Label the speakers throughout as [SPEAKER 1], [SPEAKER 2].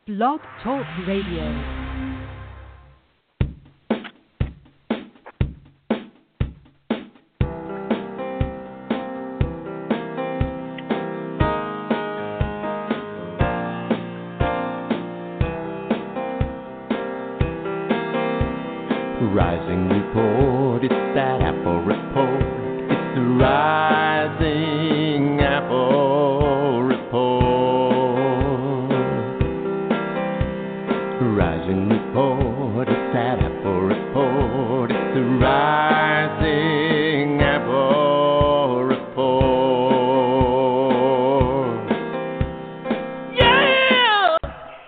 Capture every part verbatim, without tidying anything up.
[SPEAKER 1] Blog Talk Radio.
[SPEAKER 2] Rising Report, it's that Apple Report. It's the Rising Apple Report. Rising Report, it's that Apple Report. It's the Rising Apple Report.
[SPEAKER 3] Yeah!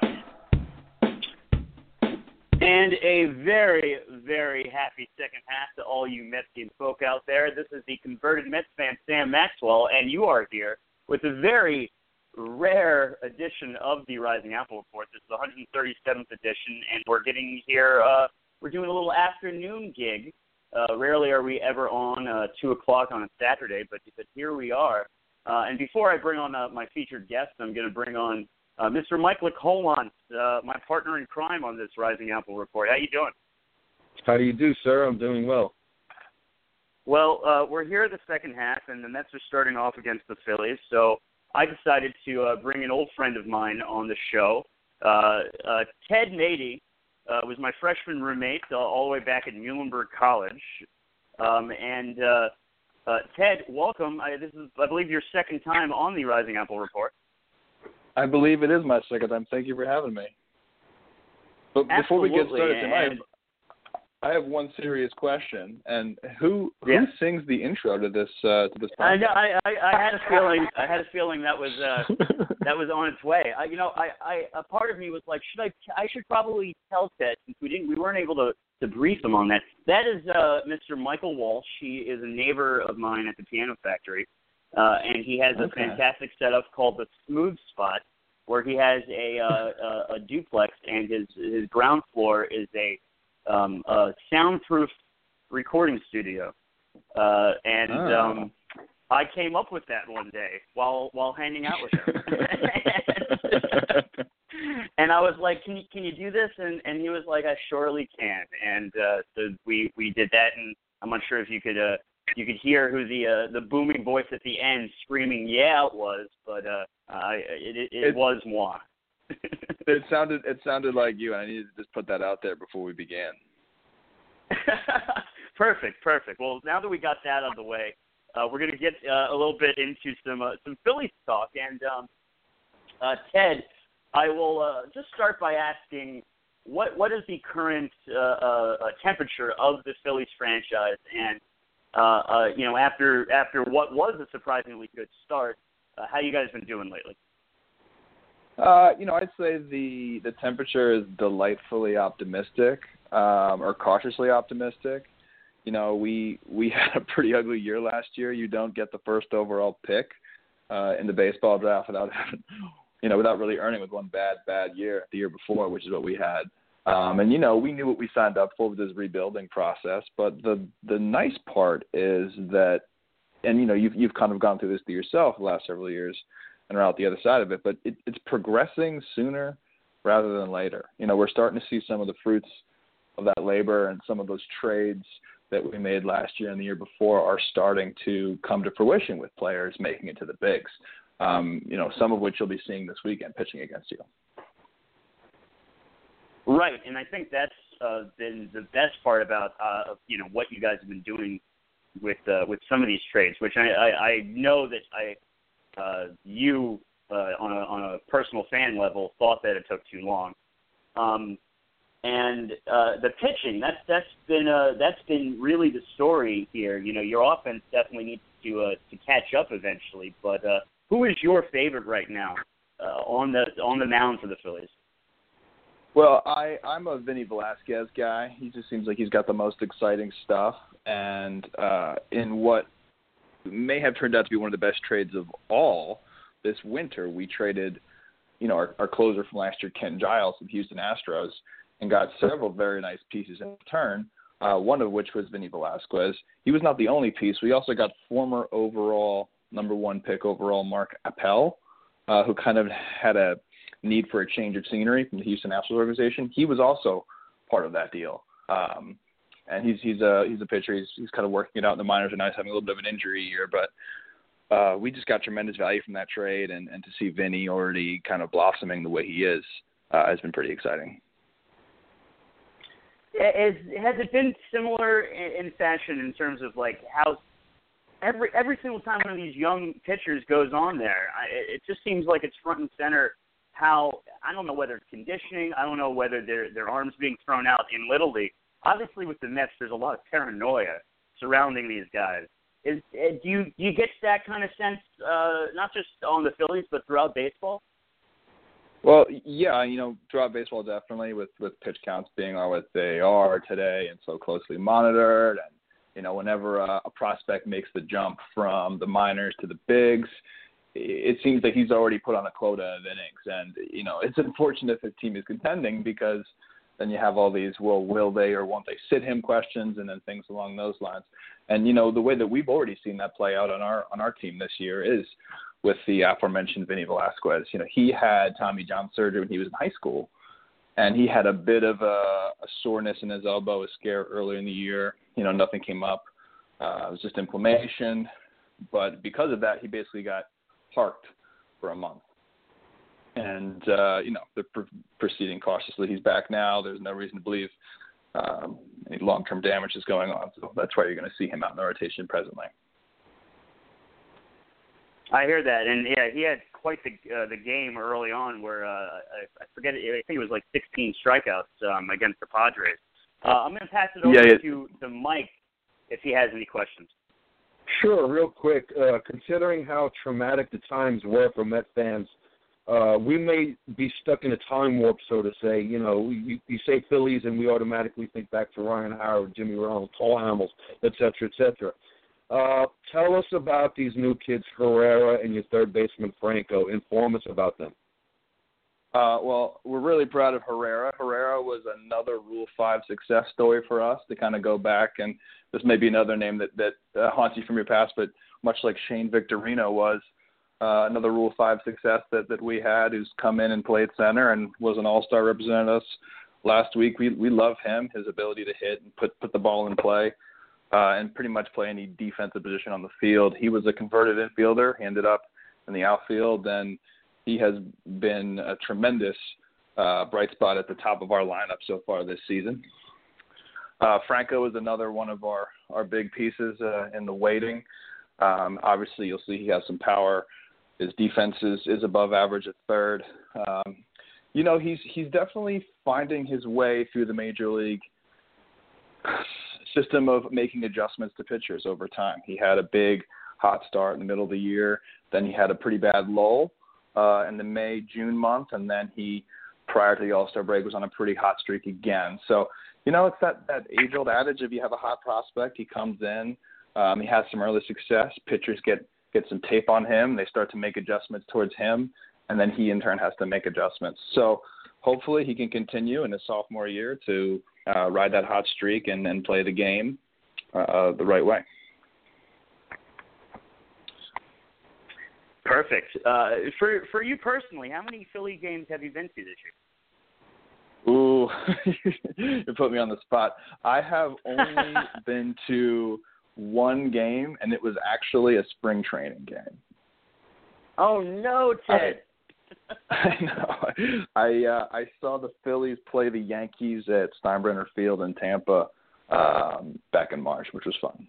[SPEAKER 3] And a very, very happy second half to all you Metsian folk out there. This is the converted Mets fan, Sam Maxwell, and you are here with a very rare edition of the Rising Apple Report. This is the one hundred thirty-seventh edition, and we're getting here, uh, we're doing a little afternoon gig. Uh, rarely are we ever on uh, two o'clock on a Saturday, but, but here we are. Uh, and before I bring on uh, my featured guest, I'm going to bring on uh, Mister Mike LeColant, uh, my partner in crime on this Rising Apple Report. How you doing?
[SPEAKER 4] How do you do, sir? I'm doing well.
[SPEAKER 3] Well, uh, we're here the second half, and the Mets are starting off against the Phillies, so I decided to uh, bring an old friend of mine on the show. Uh, uh, Ted Mady uh, was my freshman roommate uh, all the way back at Muhlenberg College. Um, and, uh, uh, Ted, welcome. I, this is, I believe, your second time on the Rising Apple Report.
[SPEAKER 4] I believe it is my second time. Thank you for having me. But before we get started, Tim, I have, I have one serious question. And who who
[SPEAKER 3] yeah.
[SPEAKER 4] sings the intro to this uh, to this podcast?
[SPEAKER 3] I, know, I, I I had a feeling I had a feeling that was uh, that was on its way. I, you know, I, I a part of me was like, should I I should probably tell Ted, since we didn't we weren't able to, to brief him on that. That is uh, Mister Michael Walsh. He is a neighbor of mine at the Piano Factory, uh, and he has a
[SPEAKER 4] okay.
[SPEAKER 3] fantastic setup called the Smooth Spot, where he has a uh, a, a duplex, and his his ground floor is a Um, a soundproof recording studio, uh, and
[SPEAKER 4] oh.
[SPEAKER 3] um, I came up with that one day while while hanging out with him, and I was like, "Can you can you do this?" And and he was like, "I surely can." And uh, so we we did that, and I'm not sure if you could uh, you could hear who the uh, the booming voice at the end screaming "Yeah" it was, but uh, I it, it, it, it was moi.
[SPEAKER 4] It sounded it sounded like you, and I needed to just put that out there before we began.
[SPEAKER 3] Perfect, perfect. Well, now that we got that out of the way, uh, we're going to get uh, a little bit into some uh, some Phillies talk. And um, uh, Ted, I will uh, just start by asking, what what is the current uh, uh, temperature of the Phillies franchise? And uh, uh, you know, after after what was a surprisingly good start, uh, how you guys been doing lately?
[SPEAKER 4] Uh, you know, I'd say the the temperature is delightfully optimistic, um, or cautiously optimistic. You know, we we had a pretty ugly year last year. You don't get the first overall pick uh, in the baseball draft without having, you know, without really earning with one bad bad year the year before, which is what we had. Um, and you know, we knew what we signed up for with this rebuilding process. But the the nice part is that, and you know, you've you've kind of gone through this to yourself the last several years and are out the other side of it, but it, it's progressing sooner rather than later. You know, we're starting to see some of the fruits of that labor, and some of those trades that we made last year and the year before are starting to come to fruition with players making it to the bigs, um, you know, some of which you'll be seeing this weekend pitching against you.
[SPEAKER 3] Right, and I think that's uh, been the best part about, uh, you know, what you guys have been doing with uh, with some of these trades, which I, I, I know that I – Uh, you, uh, on a on a personal fan level, thought that it took too long, um, and uh, the pitching that's that's been uh, that's been really the story here. You know, your offense definitely needs to uh, to catch up eventually. But uh, who is your favorite right now uh, on the on the mound for the Phillies?
[SPEAKER 4] Well, I, I'm a Vinny Velasquez guy. He just seems like he's got the most exciting stuff, and uh, in what may have turned out to be one of the best trades of all this winter, we traded, you know, our, our closer from last year, Ken Giles, of Houston Astros, and got several very nice pieces in return, uh, one of which was Vinny Velasquez. He was not the only piece. We also got former overall, number one pick overall, Mark Appel, uh, who kind of had a need for a change of scenery from the Houston Astros organization. He was also part of that deal. Um, and he's he's a he's a pitcher. He's he's kind of working it out in the minors, and now he's having a little bit of an injury year. But uh, we just got tremendous value from that trade, and, and to see Vinny already kind of blossoming the way he is uh, has been pretty exciting.
[SPEAKER 3] Has, has it been similar in, in fashion in terms of like how every every single time one of these young pitchers goes on there, I, it just seems like it's front and center. How I don't know whether it's conditioning, I don't know whether their their arms being thrown out in Little League. Obviously, with the Mets, there's a lot of paranoia surrounding these guys. Is do you do you get that kind of sense, uh, not just on the Phillies, but throughout baseball?
[SPEAKER 4] Well, yeah, you know, throughout baseball, definitely with, with pitch counts being what they are today and so closely monitored. And, you know, whenever a, a prospect makes the jump from the minors to the bigs, it seems that he's already put on a quota of innings. And, you know, it's unfortunate if his team is contending because then you have all these, well, will they or won't they sit him questions and then things along those lines. And, you know, the way that we've already seen that play out on our on our team this year is with the aforementioned Vinny Velasquez. You know, he had Tommy John surgery when he was in high school, and he had a bit of a, a soreness in his elbow, a scare earlier in the year. You know, nothing came up. Uh, it was just inflammation. But because of that, he basically got parked for a month. And, uh, you know, they're pr- proceeding cautiously. He's back now. There's no reason to believe um, any long-term damage is going on. So that's why you're going to see him out in the rotation presently.
[SPEAKER 3] I hear that, and yeah, he had quite the uh, the game early on where uh, I, I forget it. I think it was like sixteen strikeouts um, against the Padres. Uh, I'm going to pass it over
[SPEAKER 4] yeah, yeah.
[SPEAKER 3] to to Mike if he has any questions.
[SPEAKER 5] Sure, real quick. Uh, considering how traumatic the times were for Met fans, uh, we may be stuck in a time warp, so to say. You know, you, you say Phillies, and we automatically think back to Ryan Howard, Jimmy Rollins, Paul Hamels, et cetera, et cetera. Uh, tell us about these new kids, Herrera and your third baseman, Franco. Inform us about them.
[SPEAKER 4] Uh, well, we're really proud of Herrera. Herrera was another Rule five success story for us to kind of go back, and this may be another name that, that uh, haunts you from your past, but much like Shane Victorino was uh, another Rule five success that, that we had, who's come in and played center and was an all-star, represented us last week. We we love him, his ability to hit and put, put the ball in play. Uh, and pretty much play any defensive position on the field. He was a converted infielder. He ended up in the outfield, and he has been a tremendous uh, bright spot at the top of our lineup so far this season. Uh, Franco is another one of our, our big pieces uh, in the waiting. Um, obviously, you'll see he has some power. His defense is, is above average at third. Um, you know, he's he's definitely finding his way through the major league system of making adjustments to pitchers over time. He had a big hot start in the middle of the year. Then he had a pretty bad lull uh, in the May, June month. And then he, prior to the All-Star break, was on a pretty hot streak again. So, you know, it's that, that age-old adage, if you have a hot prospect, he comes in, um, he has some early success, pitchers get, get some tape on him, they start to make adjustments towards him, and then he in turn has to make adjustments. So hopefully he can continue in his sophomore year to Uh, ride that hot streak and, and play the game uh, the right way.
[SPEAKER 3] Perfect. Uh, for for you personally, how many Philly games have you been to this year?
[SPEAKER 4] Ooh, you put me on the spot. I have only been to one game, and it was actually a spring training game.
[SPEAKER 3] Oh, no, Ted.
[SPEAKER 4] I, I know. I uh, I saw the Phillies play the Yankees at Steinbrenner Field in Tampa um, back in March, which was fun.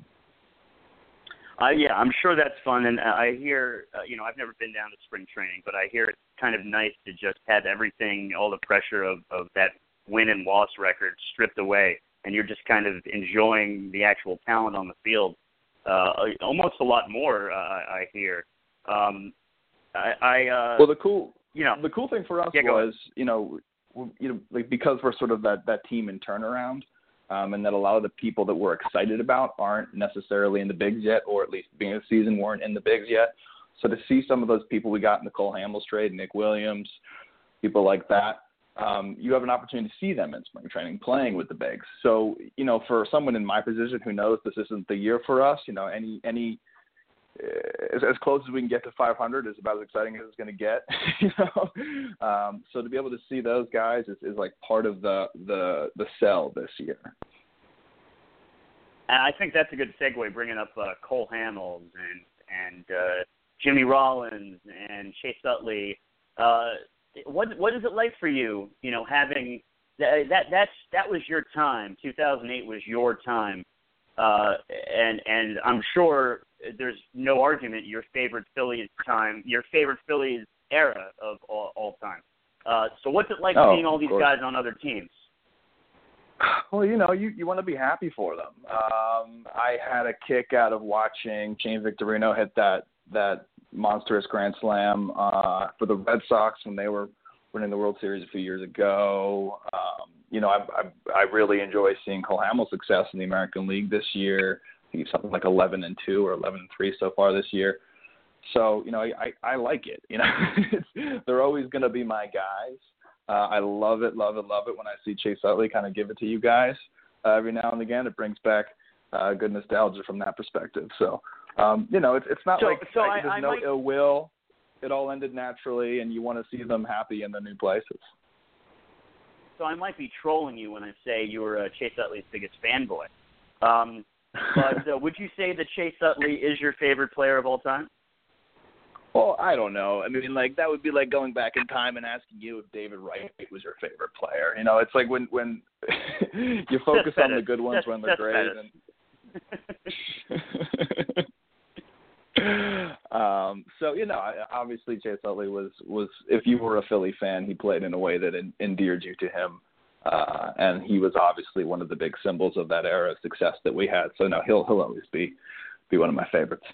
[SPEAKER 3] Uh, yeah, I'm sure that's fun, and I hear, uh, you know, I've never been down to spring training, but I hear it's kind of nice to just have everything, all the pressure of, of that win and loss record stripped away, and you're just kind of enjoying the actual talent on the field uh, almost a lot more, uh, I hear. Um, I, I uh,
[SPEAKER 4] well, the cool,
[SPEAKER 3] you know,
[SPEAKER 4] the cool thing for us
[SPEAKER 3] yeah,
[SPEAKER 4] was, you know, you know, like because we're sort of that, that team in turnaround, um, and that a lot of the people that we're excited about aren't necessarily in the bigs yet, or at least beginning of the season weren't in the bigs yet. So to see some of those people we got in the Cole Hamels trade, Nick Williams, people like that, um, you have an opportunity to see them in spring training playing with the bigs. So, you know, for someone in my position who knows this isn't the year for us, you know, any any as, as close as we can get to five hundred is about as exciting as it's going to get. You know, um, so to be able to see those guys is, is like part of the the the sell this year.
[SPEAKER 3] And I think that's a good segue, bringing up uh, Cole Hamels and and uh, Jimmy Rollins and Chase Utley. Uh, what what is it like for you? You know, having that that that's that was your time. two thousand eight was your time, uh, and and I'm sure there's no argument your favorite Phillies time, your favorite Phillies era of all, all time. Uh, so what's it like
[SPEAKER 4] oh,
[SPEAKER 3] seeing all these
[SPEAKER 4] course.
[SPEAKER 3] guys on other teams?
[SPEAKER 4] Well, you know, you, you want to be happy for them. Um, I had a kick out of watching Shane Victorino hit that that monstrous grand slam uh, for the Red Sox when they were winning the World Series a few years ago. Um, you know, I, I I really enjoy seeing Cole Hamels' success in the American League this year. I think he's something like eleven and two or eleven and three so far this year. So, you know, I, I, I like it. You know, it's, they're always going to be my guys. Uh, I love it, love it, love it when I see Chase Utley kind of give it to you guys uh, every now and again. It brings back uh, good nostalgia from that perspective. So, um, you know, it's it's not
[SPEAKER 3] so,
[SPEAKER 4] like,
[SPEAKER 3] so
[SPEAKER 4] like
[SPEAKER 3] I,
[SPEAKER 4] there's
[SPEAKER 3] I
[SPEAKER 4] no
[SPEAKER 3] might...
[SPEAKER 4] ill will. It all ended naturally, and you want to see them happy in their new places.
[SPEAKER 3] So I might be trolling you when I say you were uh, Chase Utley's biggest fanboy. Um, but uh, would you say that Chase Utley is your favorite player of all time?
[SPEAKER 4] Well, I don't know. I mean, like, that would be like going back in time and asking you if David Wright was your favorite player. You know, it's like when when you focus on the good ones
[SPEAKER 3] that's,
[SPEAKER 4] when they're great. And um, so, you know, obviously Chase Utley was, was, if you were a Philly fan, he played in a way that en- endeared you to him. Uh, and he was obviously one of the big symbols of that era of success that we had. So, no, he'll he'll always be, be one of my favorites.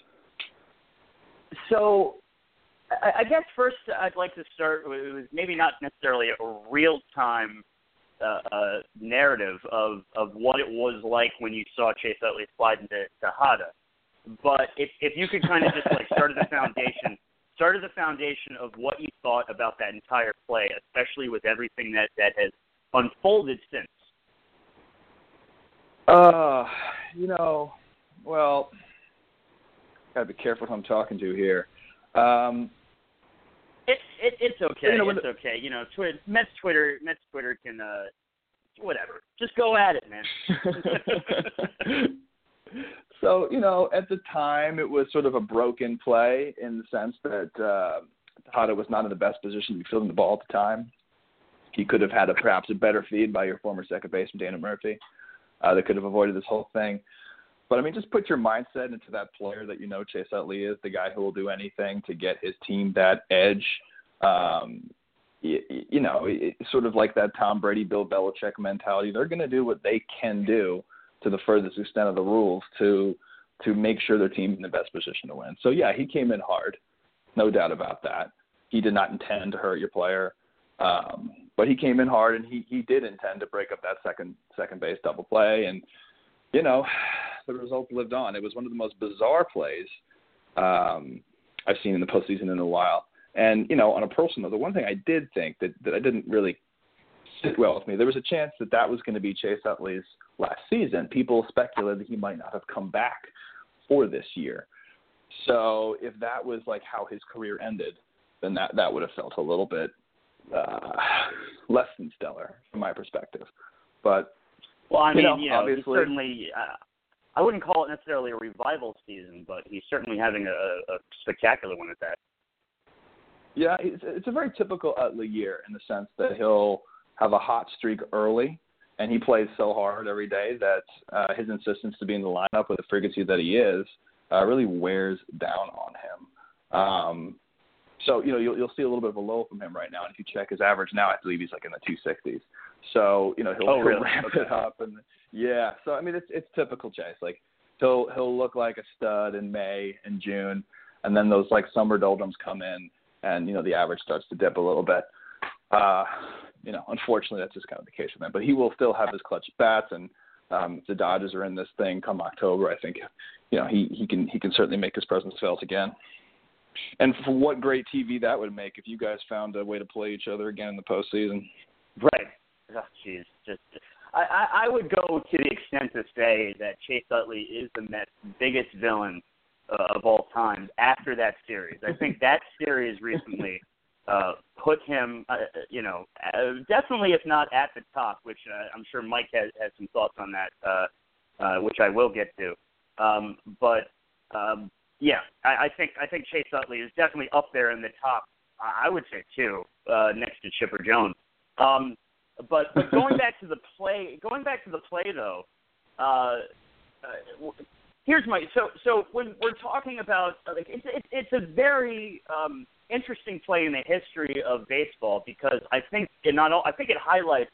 [SPEAKER 3] So, I guess first I'd like to start with maybe not necessarily a real-time uh, uh, narrative of, of what it was like when you saw Chase Utley slide into Tejada. But if if you could kind of just like start at the foundation, start at the foundation of what you thought about that entire play, especially with everything that, that has unfolded since.
[SPEAKER 4] Uh, you know, well, gotta be careful who I'm talking to here. Um,
[SPEAKER 3] It's it, it's okay.
[SPEAKER 4] You know,
[SPEAKER 3] it's
[SPEAKER 4] the,
[SPEAKER 3] okay. You know, Twitter, Mets Twitter, Mets Twitter can uh, whatever. Just go at it, man.
[SPEAKER 4] So, you know, at the time, it was sort of a broken play in the sense that uh, Tejada was not in the best position to be fielding the ball at the time. He could have had a, perhaps a better feed by your former second baseman, Dana Murphy, uh, that could have avoided this whole thing. But, I mean, just put your mindset into that player that you know Chase Utley is, the guy who will do anything to get his team that edge. Um, you, you know, it's sort of like that Tom Brady, Bill Belichick mentality. They're going to do what they can do to the furthest extent of the rules to to make sure their team's in the best position to win. So, yeah, he came in hard, no doubt about that. He did not intend to hurt your player, um, but he came in hard, and he, he did intend to break up that second second base double play. And, you know, the result lived on. It was one of the most bizarre plays um, I've seen in the postseason in a while. And, you know, on a personal note, the one thing I did think that, that I didn't really sit well with me, there was a chance that that was going to be Chase Utley's last season. People speculated that he might not have come back for this year. So if that was like how his career ended, then that, that would have felt a little bit uh, less than stellar from my perspective. But,
[SPEAKER 3] well, I mean,
[SPEAKER 4] you know,
[SPEAKER 3] you know
[SPEAKER 4] obviously,
[SPEAKER 3] certainly, uh, I wouldn't call it necessarily a revival season, but he's certainly having a, a spectacular one at that.
[SPEAKER 4] Yeah, it's, it's a very typical Utley year in the sense that he'll have a hot streak early, and he plays so hard every day that uh, his insistence to be in the lineup with the frequency that he is uh, really wears down on him. Um, so, you know, you'll, you'll see a little bit of a low from him right now. And if you check his average now, I believe he's like in the two sixties. So, you know, he'll,
[SPEAKER 3] oh,
[SPEAKER 4] he'll
[SPEAKER 3] really?
[SPEAKER 4] ramp
[SPEAKER 3] okay.
[SPEAKER 4] it up. And yeah, so, I mean, it's it's typical Chase. Like, he'll, he'll look like a stud in May and June, and then those, like, summer doldrums come in, and, you know, the average starts to dip a little bit. Uh, you know, unfortunately, that's just kind of the case with him. But he will still have his clutch bats, and um, if the Dodgers are in this thing come October, I think, you know, he, he can he can certainly make his presence felt again. And for what great T V that would make if you guys found a way to play each other again in the postseason.
[SPEAKER 3] Right. Oh, jeez. Just, I, I, I would go to the extent to say that Chase Utley is the Mets' biggest villain uh, of all time after that series. I think that series recently uh, put him, uh, you know, uh, definitely if not at the top, which uh, I'm sure Mike has, has some thoughts on that, uh, uh, which I will get to. Um, but um, yeah, I, I think I think Chase Utley is definitely up there in the top. I would say two, uh, next to Chipper Jones. Um, but, but going back to the play, going back to the play though. Uh, uh, here's my so so when we're talking about like it's it's, it's a very um, interesting play in the history of baseball because I think it not all, I think it highlights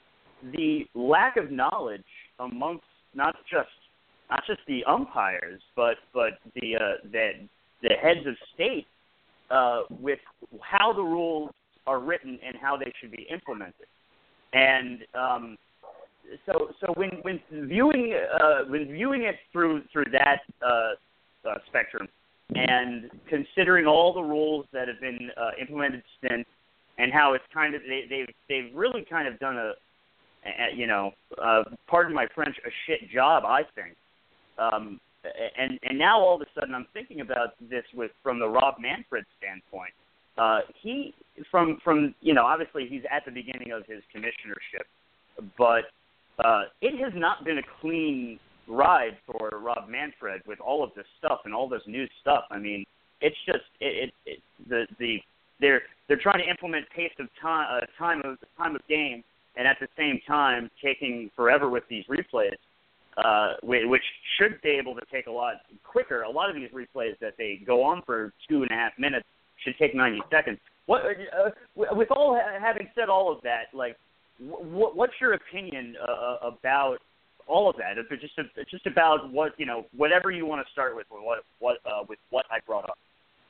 [SPEAKER 3] the lack of knowledge amongst not just not just the umpires but but the uh, the the heads of state uh, with how the rules are written and how they should be implemented. And um, so, so when when viewing uh, when viewing it through through that uh, uh, spectrum, and considering all the rules that have been uh, implemented since, and how it's kind of they, they've they've really kind of done a, a you know, uh, pardon my French, a shit job, I think. Um, and and now all of a sudden I'm thinking about this with from the Rob Manfred standpoint. Uh, he from from you know obviously he's at the beginning of his commissionership, but uh, it has not been a clean ride for Rob Manfred with all of this stuff and all this new stuff. I mean, it's just it, it, it the the they're they're trying to implement pace of time uh, time of time of game, and at the same time taking forever with these replays, uh, which should be able to take a lot quicker. A lot of these replays that they go on for two and a half minutes should take ninety seconds. What, uh, with all having said all of that, like, what, what's your opinion uh, about all of that? If it's just a, it's just about what you know, whatever you want to start with, what what uh, with what I brought up.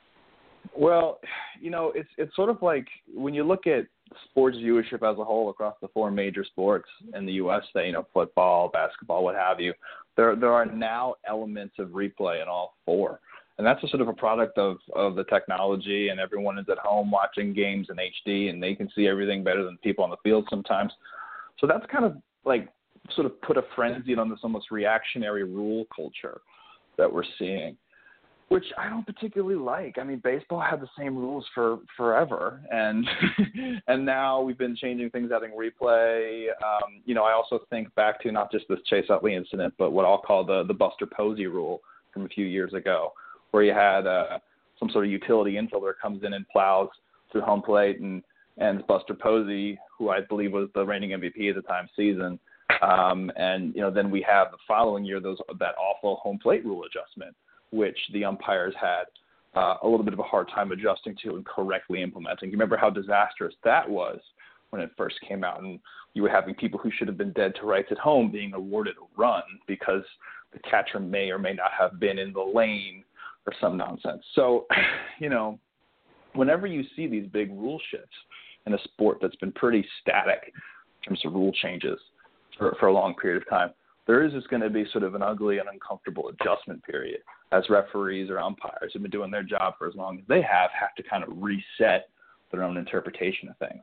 [SPEAKER 4] Well, you know, it's it's sort of like when you look at sports viewership as a whole across the four major sports in the U S, say, you know, football, basketball, what have you. There there are now elements of replay in all four. And that's a sort of a product of, of the technology, and everyone is at home watching games in H D, and they can see everything better than people on the field sometimes. So that's kind of like sort of put a frenzy on this almost reactionary rule culture that we're seeing, which I don't particularly like. I mean, baseball had the same rules for forever, and and now we've been changing things, adding replay. Um, you know, I also think back to not just this Chase Utley incident, but what I'll call the, the Buster Posey rule from a few years ago, where you had uh, some sort of utility infielder comes in and plows through home plate, and, and Buster Posey, who I believe was the reigning M V P at the time season, um, and you know then we have the following year those that awful home plate rule adjustment, which the umpires had uh, a little bit of a hard time adjusting to and correctly implementing. You remember how disastrous that was when it first came out, and you were having people who should have been dead to rights at home being awarded a run because the catcher may or may not have been in the lane or some nonsense. So, you know, whenever you see these big rule shifts in a sport that's been pretty static in terms of rule changes for, for a long period of time, there is just going to be sort of an ugly and uncomfortable adjustment period as referees or umpires who've been doing their job for as long as they have have to kind of reset their own interpretation of things.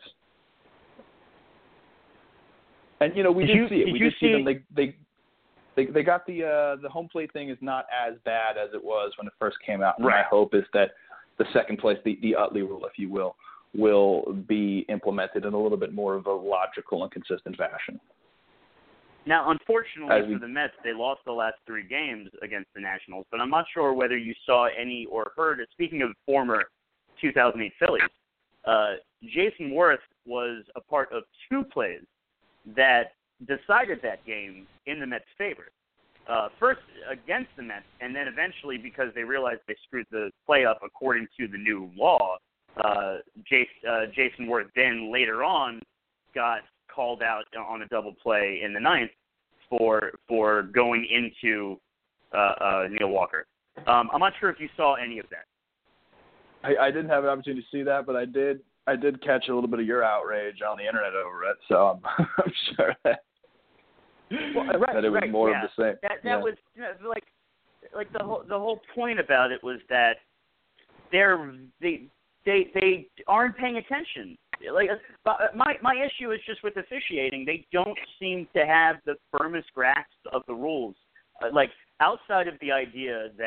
[SPEAKER 4] And, you know, we
[SPEAKER 3] did,
[SPEAKER 4] did
[SPEAKER 3] you,
[SPEAKER 4] see it.
[SPEAKER 3] Did
[SPEAKER 4] we
[SPEAKER 3] you
[SPEAKER 4] did
[SPEAKER 3] see
[SPEAKER 4] see them. They, they, They they got the uh, the home plate thing is not as bad as it was when it first came out. And
[SPEAKER 3] right.
[SPEAKER 4] my hope is that the second place, the, the Utley rule, if you will, will be implemented in a little bit more of a logical and consistent fashion.
[SPEAKER 3] Now, unfortunately
[SPEAKER 4] we,
[SPEAKER 3] for the Mets, they lost the last three games against the Nationals, but I'm not sure whether you saw any or heard it. Speaking of former two thousand eight Phillies, uh, Jason Worth was a part of two plays that decided that game in the Mets' favor. Uh, first against the Mets, and then eventually because they realized they screwed the play up according to the new law, uh, Jace, uh, Jason Worth then later on got called out on a double play in the ninth for for going into uh, uh, Neil Walker. Um, I'm not sure if you saw any of that.
[SPEAKER 4] I, I didn't have an opportunity to see that, but I did I did catch a little bit of your outrage on the internet over it, so I'm, I'm sure that,
[SPEAKER 3] well, right,
[SPEAKER 4] that it was
[SPEAKER 3] right,
[SPEAKER 4] more
[SPEAKER 3] yeah.
[SPEAKER 4] of the same.
[SPEAKER 3] That that
[SPEAKER 4] yeah.
[SPEAKER 3] was you know, like like the whole the whole point about it was that they're they they they aren't paying attention. Like my my issue is just with officiating. They don't seem to have the firmest grasp of the rules. Uh, like outside of the idea that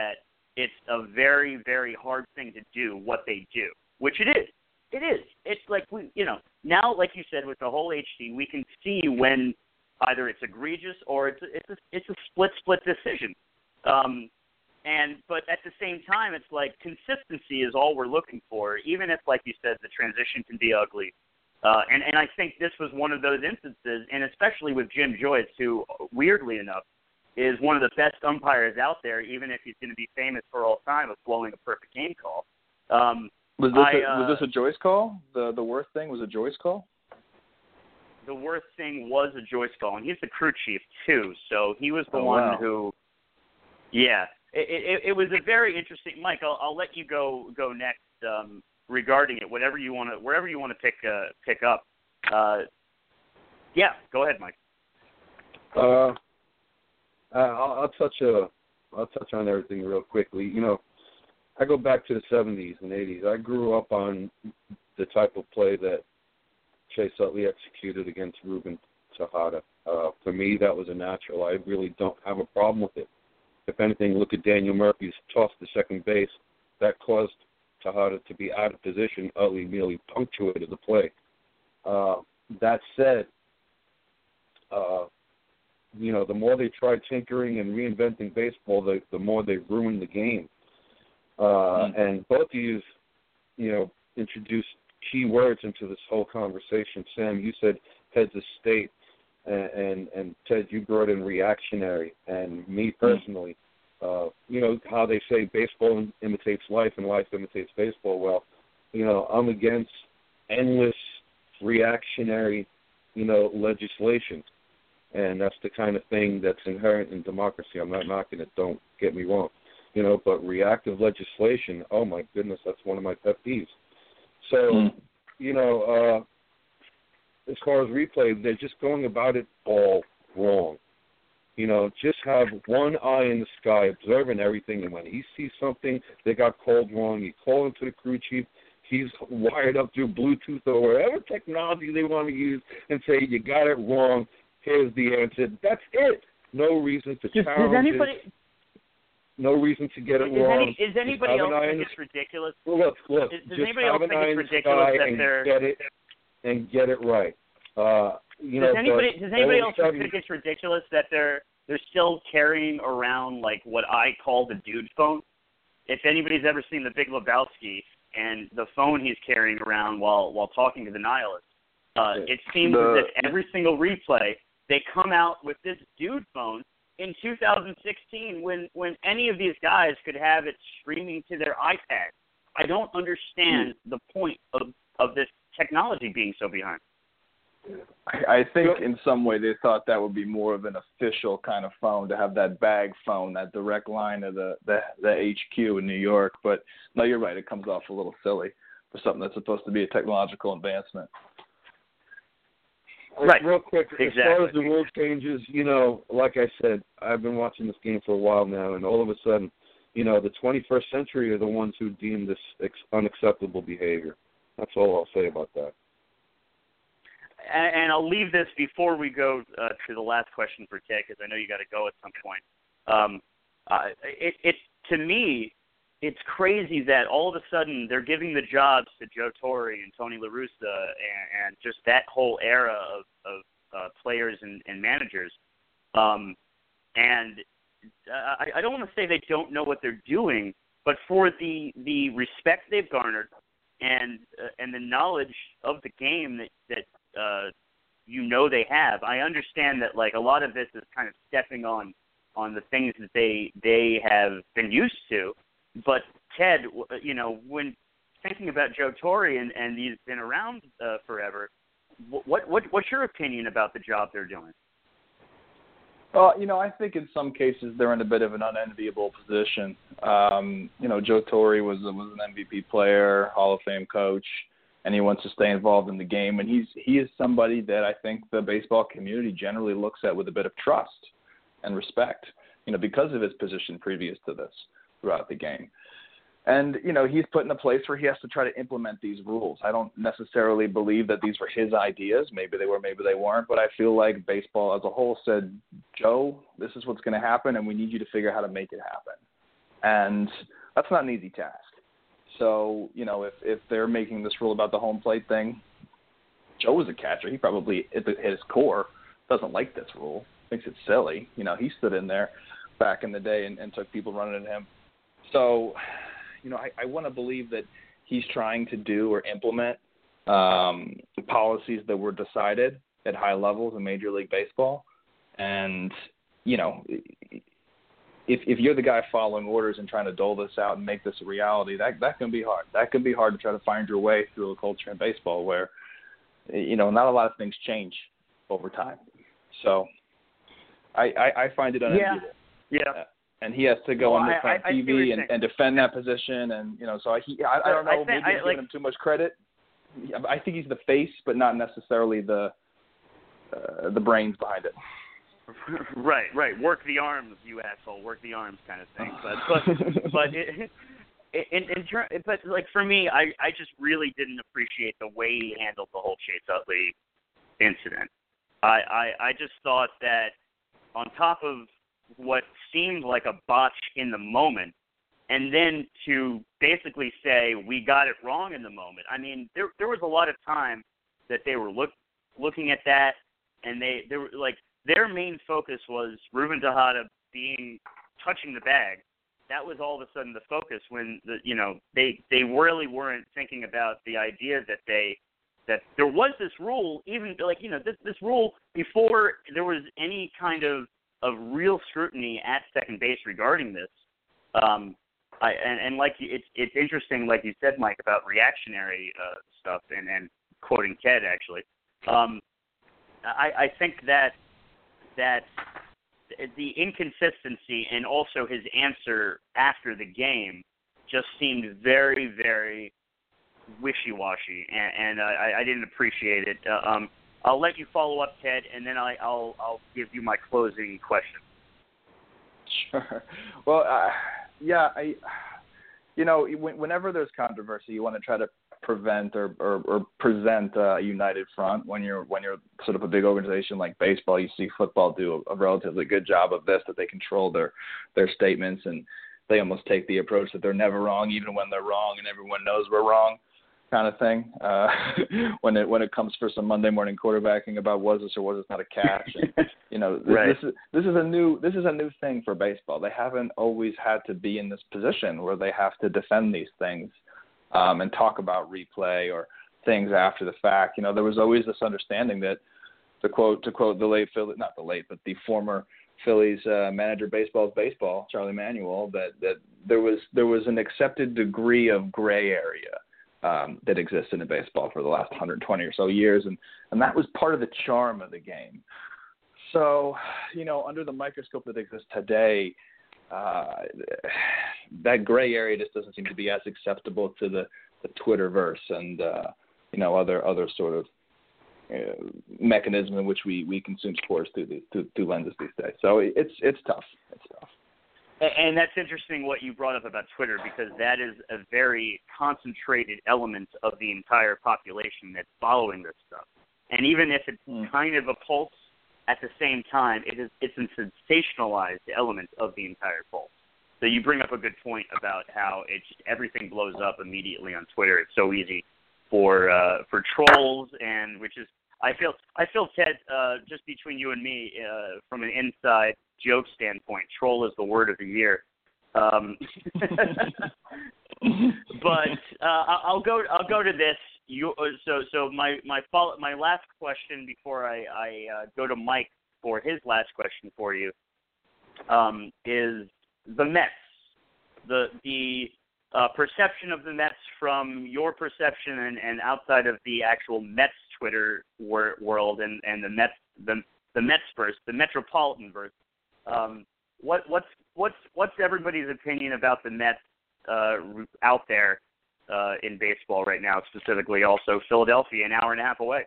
[SPEAKER 3] it's a very, very hard thing to do what they do, which it is. It is. It's like, we, you know, now, like you said, with the whole H D, we can see when either it's egregious or it's a, it's a, it's a split-split decision. Um, and but at the same time, it's like consistency is all we're looking for, even if, like you said, the transition can be ugly. Uh, and, and I think this was one of those instances, and especially with Jim Joyce, who, weirdly enough, is one of the best umpires out there, even if he's going to be famous for all time of blowing a perfect game call. Um,
[SPEAKER 4] was this
[SPEAKER 3] I,
[SPEAKER 4] a,
[SPEAKER 3] uh,
[SPEAKER 4] was this a Joyce call? The the worst thing was a Joyce call?
[SPEAKER 3] The worst thing was a Joyce call, and he's the crew chief too, so he was the
[SPEAKER 4] oh,
[SPEAKER 3] one
[SPEAKER 4] wow.
[SPEAKER 3] who, yeah, it, it, it was a very interesting. Mike, I'll, I'll let you go go next um, regarding it. Whatever you want to, wherever you want to pick uh, pick up. Uh, yeah, go ahead, Mike.
[SPEAKER 5] Uh, I'll, I'll touch uh, I'll touch on everything real quickly. You know, I go back to the seventies and eighties. I grew up on the type of play that Chase Utley executed against Ruben Tejada. Uh, for me, that was a natural. I really don't have a problem with it. If anything, look at Daniel Murphy's toss to second base. That caused Tejada to be out of position. Utley merely punctuated the play. Uh, that said, uh, you know, the more they tried tinkering and reinventing baseball, the, the more they ruined the game. Uh, mm-hmm. And both of you, you know, introduced key words into this whole conversation. Sam, you said heads of state, and, and, and Ted, you brought in reactionary. And me personally, uh, you know, how they say baseball imitates life and life imitates baseball. Well, you know, I'm against endless reactionary, you know, legislation. And that's the kind of thing that's inherent in democracy. I'm not knocking it, don't get me wrong. You know, but reactive legislation, oh my goodness, that's one of my pet peeves. So, mm. you know, uh, as far as replay, they're just going about it all wrong. You know, just have one eye in the sky, observing everything, and when he sees something that got called wrong, you call him to the crew chief. He's wired up through Bluetooth or whatever technology they want to use and say, you got it wrong. Here's the answer. That's it. No reason to
[SPEAKER 3] does,
[SPEAKER 5] challenge
[SPEAKER 3] does anybody,
[SPEAKER 5] it. No reason to get it
[SPEAKER 3] is
[SPEAKER 5] wrong.
[SPEAKER 3] Any, is anybody else think it's ridiculous?
[SPEAKER 5] Well, look, look.
[SPEAKER 3] Is, does
[SPEAKER 5] just
[SPEAKER 3] anybody
[SPEAKER 5] have
[SPEAKER 3] else
[SPEAKER 5] an
[SPEAKER 3] think
[SPEAKER 5] eye
[SPEAKER 3] it's
[SPEAKER 5] in the
[SPEAKER 3] ridiculous
[SPEAKER 5] sky
[SPEAKER 3] that
[SPEAKER 5] and
[SPEAKER 3] they're
[SPEAKER 5] get it and get it right? Uh, you
[SPEAKER 3] does
[SPEAKER 5] know,
[SPEAKER 3] anybody
[SPEAKER 5] but
[SPEAKER 3] does anybody
[SPEAKER 5] all
[SPEAKER 3] else
[SPEAKER 5] of a sudden,
[SPEAKER 3] think it's ridiculous that they're they're still carrying around like what I call the dude phone? If anybody's ever seen The Big Lebowski and the phone he's carrying around while while talking to the nihilist, uh, it seems
[SPEAKER 4] the,
[SPEAKER 3] as if every single replay they come out with this dude phone in two thousand sixteen when, when any of these guys could have it streaming to their iPad. I don't understand the point of, of this technology being so behind.
[SPEAKER 4] I, I think in some way they thought that would be more of an official kind of phone to have that bag phone, that direct line to the, the, the H Q in New York. But no, you're right. It comes off a little silly for something that's supposed to be a technological advancement.
[SPEAKER 3] Right.
[SPEAKER 5] Real quick,
[SPEAKER 3] exactly.
[SPEAKER 5] As far as the rule changes, you know, like I said, I've been watching this game for a while now, and all of a sudden, you know, the twenty-first century are the ones who deem this ex- unacceptable behavior. That's all I'll say about that.
[SPEAKER 3] And, and I'll leave this before we go uh, to the last question for Ted, because I know you got to go at some point. Um, uh, it, it to me, it's crazy that all of a sudden they're giving the jobs to Joe Torre and Tony La Russa and, and just that whole era of, of uh, players and, and managers. Um, and I, I don't want to say they don't know what they're doing, but for the, the respect they've garnered and uh, and the knowledge of the game that, that uh, you know they have, I understand that like a lot of this is kind of stepping on on the things that they they have been used to. But Ted, you know, when thinking about Joe Torre and, and he's been around uh, forever, what what what's your opinion about the job they're doing?
[SPEAKER 4] Well, you know, I think in some cases they're in a bit of an unenviable position. Um, you know, Joe Torre was was an M V P player, Hall of Fame coach, and he wants to stay involved in the game. And he's he is somebody that I think the baseball community generally looks at with a bit of trust and respect, you know, because of his position previous to this throughout the game. And, you know, he's put in a place where he has to try to implement these rules. I don't necessarily believe that these were his ideas. Maybe they were, maybe they weren't. But I feel like baseball as a whole said, Joe, this is what's going to happen, and we need you to figure out how to make it happen. And that's not an easy task. So, you know, if, if they're making this rule about the home plate thing, Joe was a catcher. He probably, at, the, at his core, doesn't like this rule, thinks it's silly. You know, he stood in there back in the day and, and took people running at him. So, you know, I, I want to believe that he's trying to do or implement um, policies that were decided at high levels in Major League Baseball. And, you know, if if you're the guy following orders and trying to dole this out and make this a reality, that that can be hard. That can be hard to try to find your way through a culture in baseball where, you know, not a lot of things change over time. So I, I, I find it unenviable.
[SPEAKER 3] Yeah. Yeah.
[SPEAKER 4] Uh, and he has to go
[SPEAKER 3] well,
[SPEAKER 4] on the
[SPEAKER 3] I,
[SPEAKER 4] front
[SPEAKER 3] I, I
[SPEAKER 4] T V and, and defend that position. And, you know, so I, he, I, I don't know,
[SPEAKER 3] I think,
[SPEAKER 4] maybe
[SPEAKER 3] I,
[SPEAKER 4] I'm
[SPEAKER 3] like,
[SPEAKER 4] giving him too much credit. I think he's the face, but not necessarily the uh, the brains behind it.
[SPEAKER 3] Right, right. Work the arms, you asshole. Work the arms, kind of thing. But but but it, in, in ter- but like for me, I I just really didn't appreciate the way he handled the whole Chase Utley incident. I, I I just thought that on top of what seemed like a botch in the moment, and then to basically say we got it wrong in the moment. I mean, there there was a lot of time that they were look looking at that, and they they were like their main focus was Ruben Tejada being touching the bag. That was all of a sudden the focus when the you know they they really weren't thinking about the idea that they that there was this rule, even like you know this this rule before there was any kind of of real scrutiny at second base regarding this. Um, I, and, and like it's it's interesting, like you said, Mike, about reactionary uh, stuff and, and quoting Ted actually. Um, I, I think that that the inconsistency and also his answer after the game just seemed very, very wishy-washy, and, and uh, I, I didn't appreciate it. Uh, um, I'll let you follow up, Ted, and then I, I'll I'll give you my closing question.
[SPEAKER 4] Sure. Well. Uh... Yeah, I, you know, whenever there's controversy, you want to try to prevent or, or, or present a united front. When you're when you're sort of a big organization like baseball, you see football do a, a relatively good job of this, that they control their their statements and they almost take the approach that they're never wrong, even when they're wrong, and everyone knows we're wrong, kind of thing. Uh, when it when it comes for some Monday morning quarterbacking about was this or was this not a catch, and, you know, this,
[SPEAKER 3] right.
[SPEAKER 4] this is this is a new this is a new thing for baseball. They haven't always had to be in this position where they have to defend these things um, and talk about replay or things after the fact. You know, there was always this understanding that, to quote to quote the late Philly, not the late, but the former Phillies uh, manager, baseball's baseball, Charlie Manuel, that that there was there was an accepted degree of gray area Um, that existed in baseball for the last one hundred twenty or so years, and, and that was part of the charm of the game. So, you know, under the microscope that exists today, uh, that gray area just doesn't seem to be as acceptable to the, the Twitterverse and, uh, you know, other other sort of uh, mechanism in which we, we consume sports through, the, through, through lenses these days. So it's it's tough. It's tough.
[SPEAKER 3] And that's interesting what you brought up about Twitter, because that is a very concentrated element of the entire population that's following this stuff. And even if it's mm. kind of a pulse, at the same time, it is it's a sensationalized element of the entire pulse. So you bring up a good point about how it just everything blows up immediately on Twitter. It's so easy for uh, for trolls, and which is I feel I feel Ted, uh, just between you and me, uh, from an inside joke standpoint, troll is the word of the year. Um, but uh, I'll go. I'll go to this. You, so, so my my follow, my last question before I, I uh, go to Mike for his last question for you um, is the Mets. The the uh, perception of the Mets from your perception and, and outside of the actual Mets Twitter wor- world and, and the Mets the the Metsverse, the Metropolitan verse. Um, what what's what's what's everybody's opinion about the Mets uh, out there uh, in baseball right now? Specifically, also Philadelphia, an hour and a half away.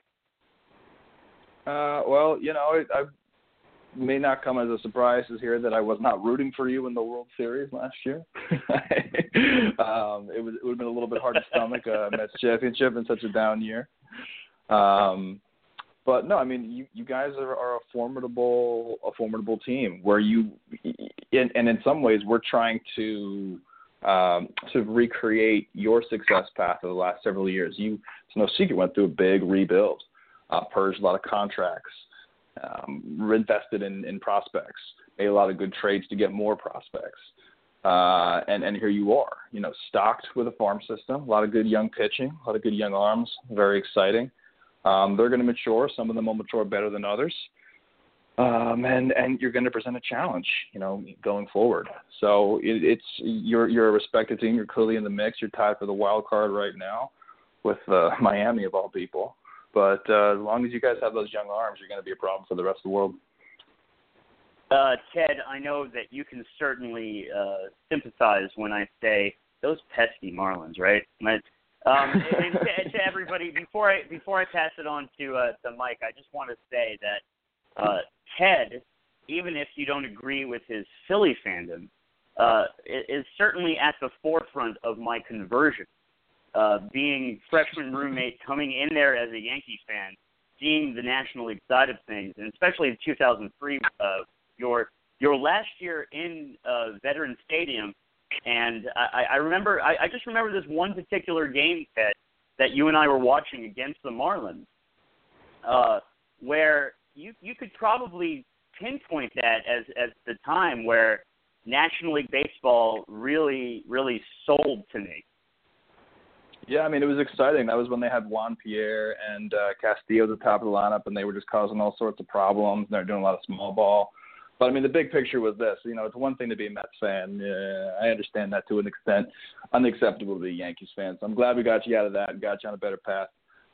[SPEAKER 4] Uh, well, you know, it, I may not come as a surprise to hear that I was not rooting for you in the World Series last year. um, it was it would have been a little bit hard to stomach a Mets championship in such a down year. Um, But no, I mean, you, you guys are, are a formidable a formidable team where you, in, and in some ways, we're trying to um, sort of recreate your success path of the last several years. You, it's no secret, went through a big rebuild, uh, purged a lot of contracts, um, invested in, in prospects, made a lot of good trades to get more prospects. Uh, and, and here you are, you know, stocked with a farm system, a lot of good young pitching, a lot of good young arms, very exciting. Um, they're going to mature. Some of them will mature better than others. Um, and, and you're going to present a challenge, you know, going forward. So it, it's, you're, you're a respected team. You're clearly in the mix. You're tied for the wild card right now with uh, Miami of all people. But uh, as long as you guys have those young arms, you're going to be a problem for the rest of the world.
[SPEAKER 3] Uh, Ted, I know that you can certainly uh, sympathize when I say those pesky Marlins, right? My, Um, and to, to everybody, before I before I pass it on to uh, to Mike, I just want to say that uh, Ted, even if you don't agree with his Philly fandom, uh, is certainly at the forefront of my conversion. Uh, being freshman roommate, coming in there as a Yankees fan, seeing the National League side of things, and especially in two thousand three, uh, your your last year in uh, Veterans Stadium. And I, I remember, I, I just remember this one particular game, Ted, that you and I were watching against the Marlins, uh, where you you could probably pinpoint that as, as the time where National League Baseball really, really sold to me.
[SPEAKER 4] Yeah, I mean, it was exciting. That was when they had Juan Pierre and uh, Castillo at the top of the lineup, and they were just causing all sorts of problems. They were doing a lot of small ball. But, I mean, the big picture was this. You know, it's one thing to be a Mets fan. Uh, I understand that to an extent. Unacceptable to be a Yankees fan. So I'm glad we got you out of that and got you on a better path.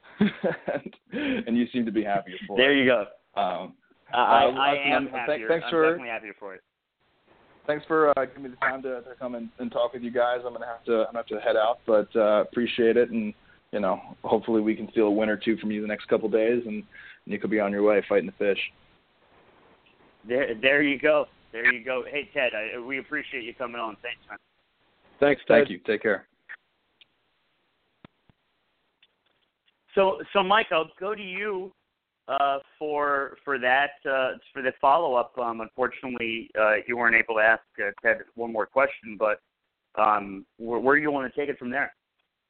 [SPEAKER 4] and, and you seem to be happier for
[SPEAKER 3] there
[SPEAKER 4] it.
[SPEAKER 3] There you go.
[SPEAKER 4] Um,
[SPEAKER 3] uh, I,
[SPEAKER 4] uh,
[SPEAKER 3] I am
[SPEAKER 4] th-
[SPEAKER 3] happier.
[SPEAKER 4] Thanks
[SPEAKER 3] I'm
[SPEAKER 4] for,
[SPEAKER 3] definitely happier for it.
[SPEAKER 4] Thanks for uh, giving me the time to, to come and, and talk with you guys. I'm gonna have to I'm gonna have to head out, but uh, appreciate it. And you know, hopefully we can steal a win or two from you the next couple of days, and, and you could be on your way fighting the fish.
[SPEAKER 3] There, there you go. There you go. Hey, Ted, I, we appreciate you coming on. Thanks, man.
[SPEAKER 5] Thanks, Ted.
[SPEAKER 4] Thank you. Take care.
[SPEAKER 3] So, so Mike, I'll go to you uh, for for that uh, for the follow up. Um, unfortunately, uh, you weren't able to ask uh, Ted one more question, but um, where, where do you want to take it from there?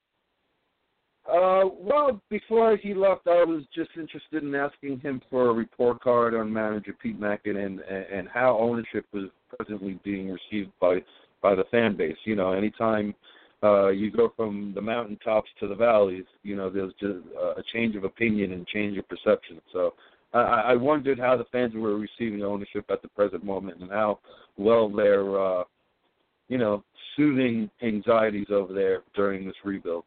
[SPEAKER 5] Uh, well, before he left, I was just interested in asking him for a report card on manager Pete Mackin and, and how ownership was presently being received by by the fan base. You know, anytime uh, you go from the mountaintops to the valleys, you know, there's just a change of opinion and change of perception. So I, I wondered how the fans were receiving ownership at the present moment and how well they're, uh, you know, soothing anxieties over there during this rebuild.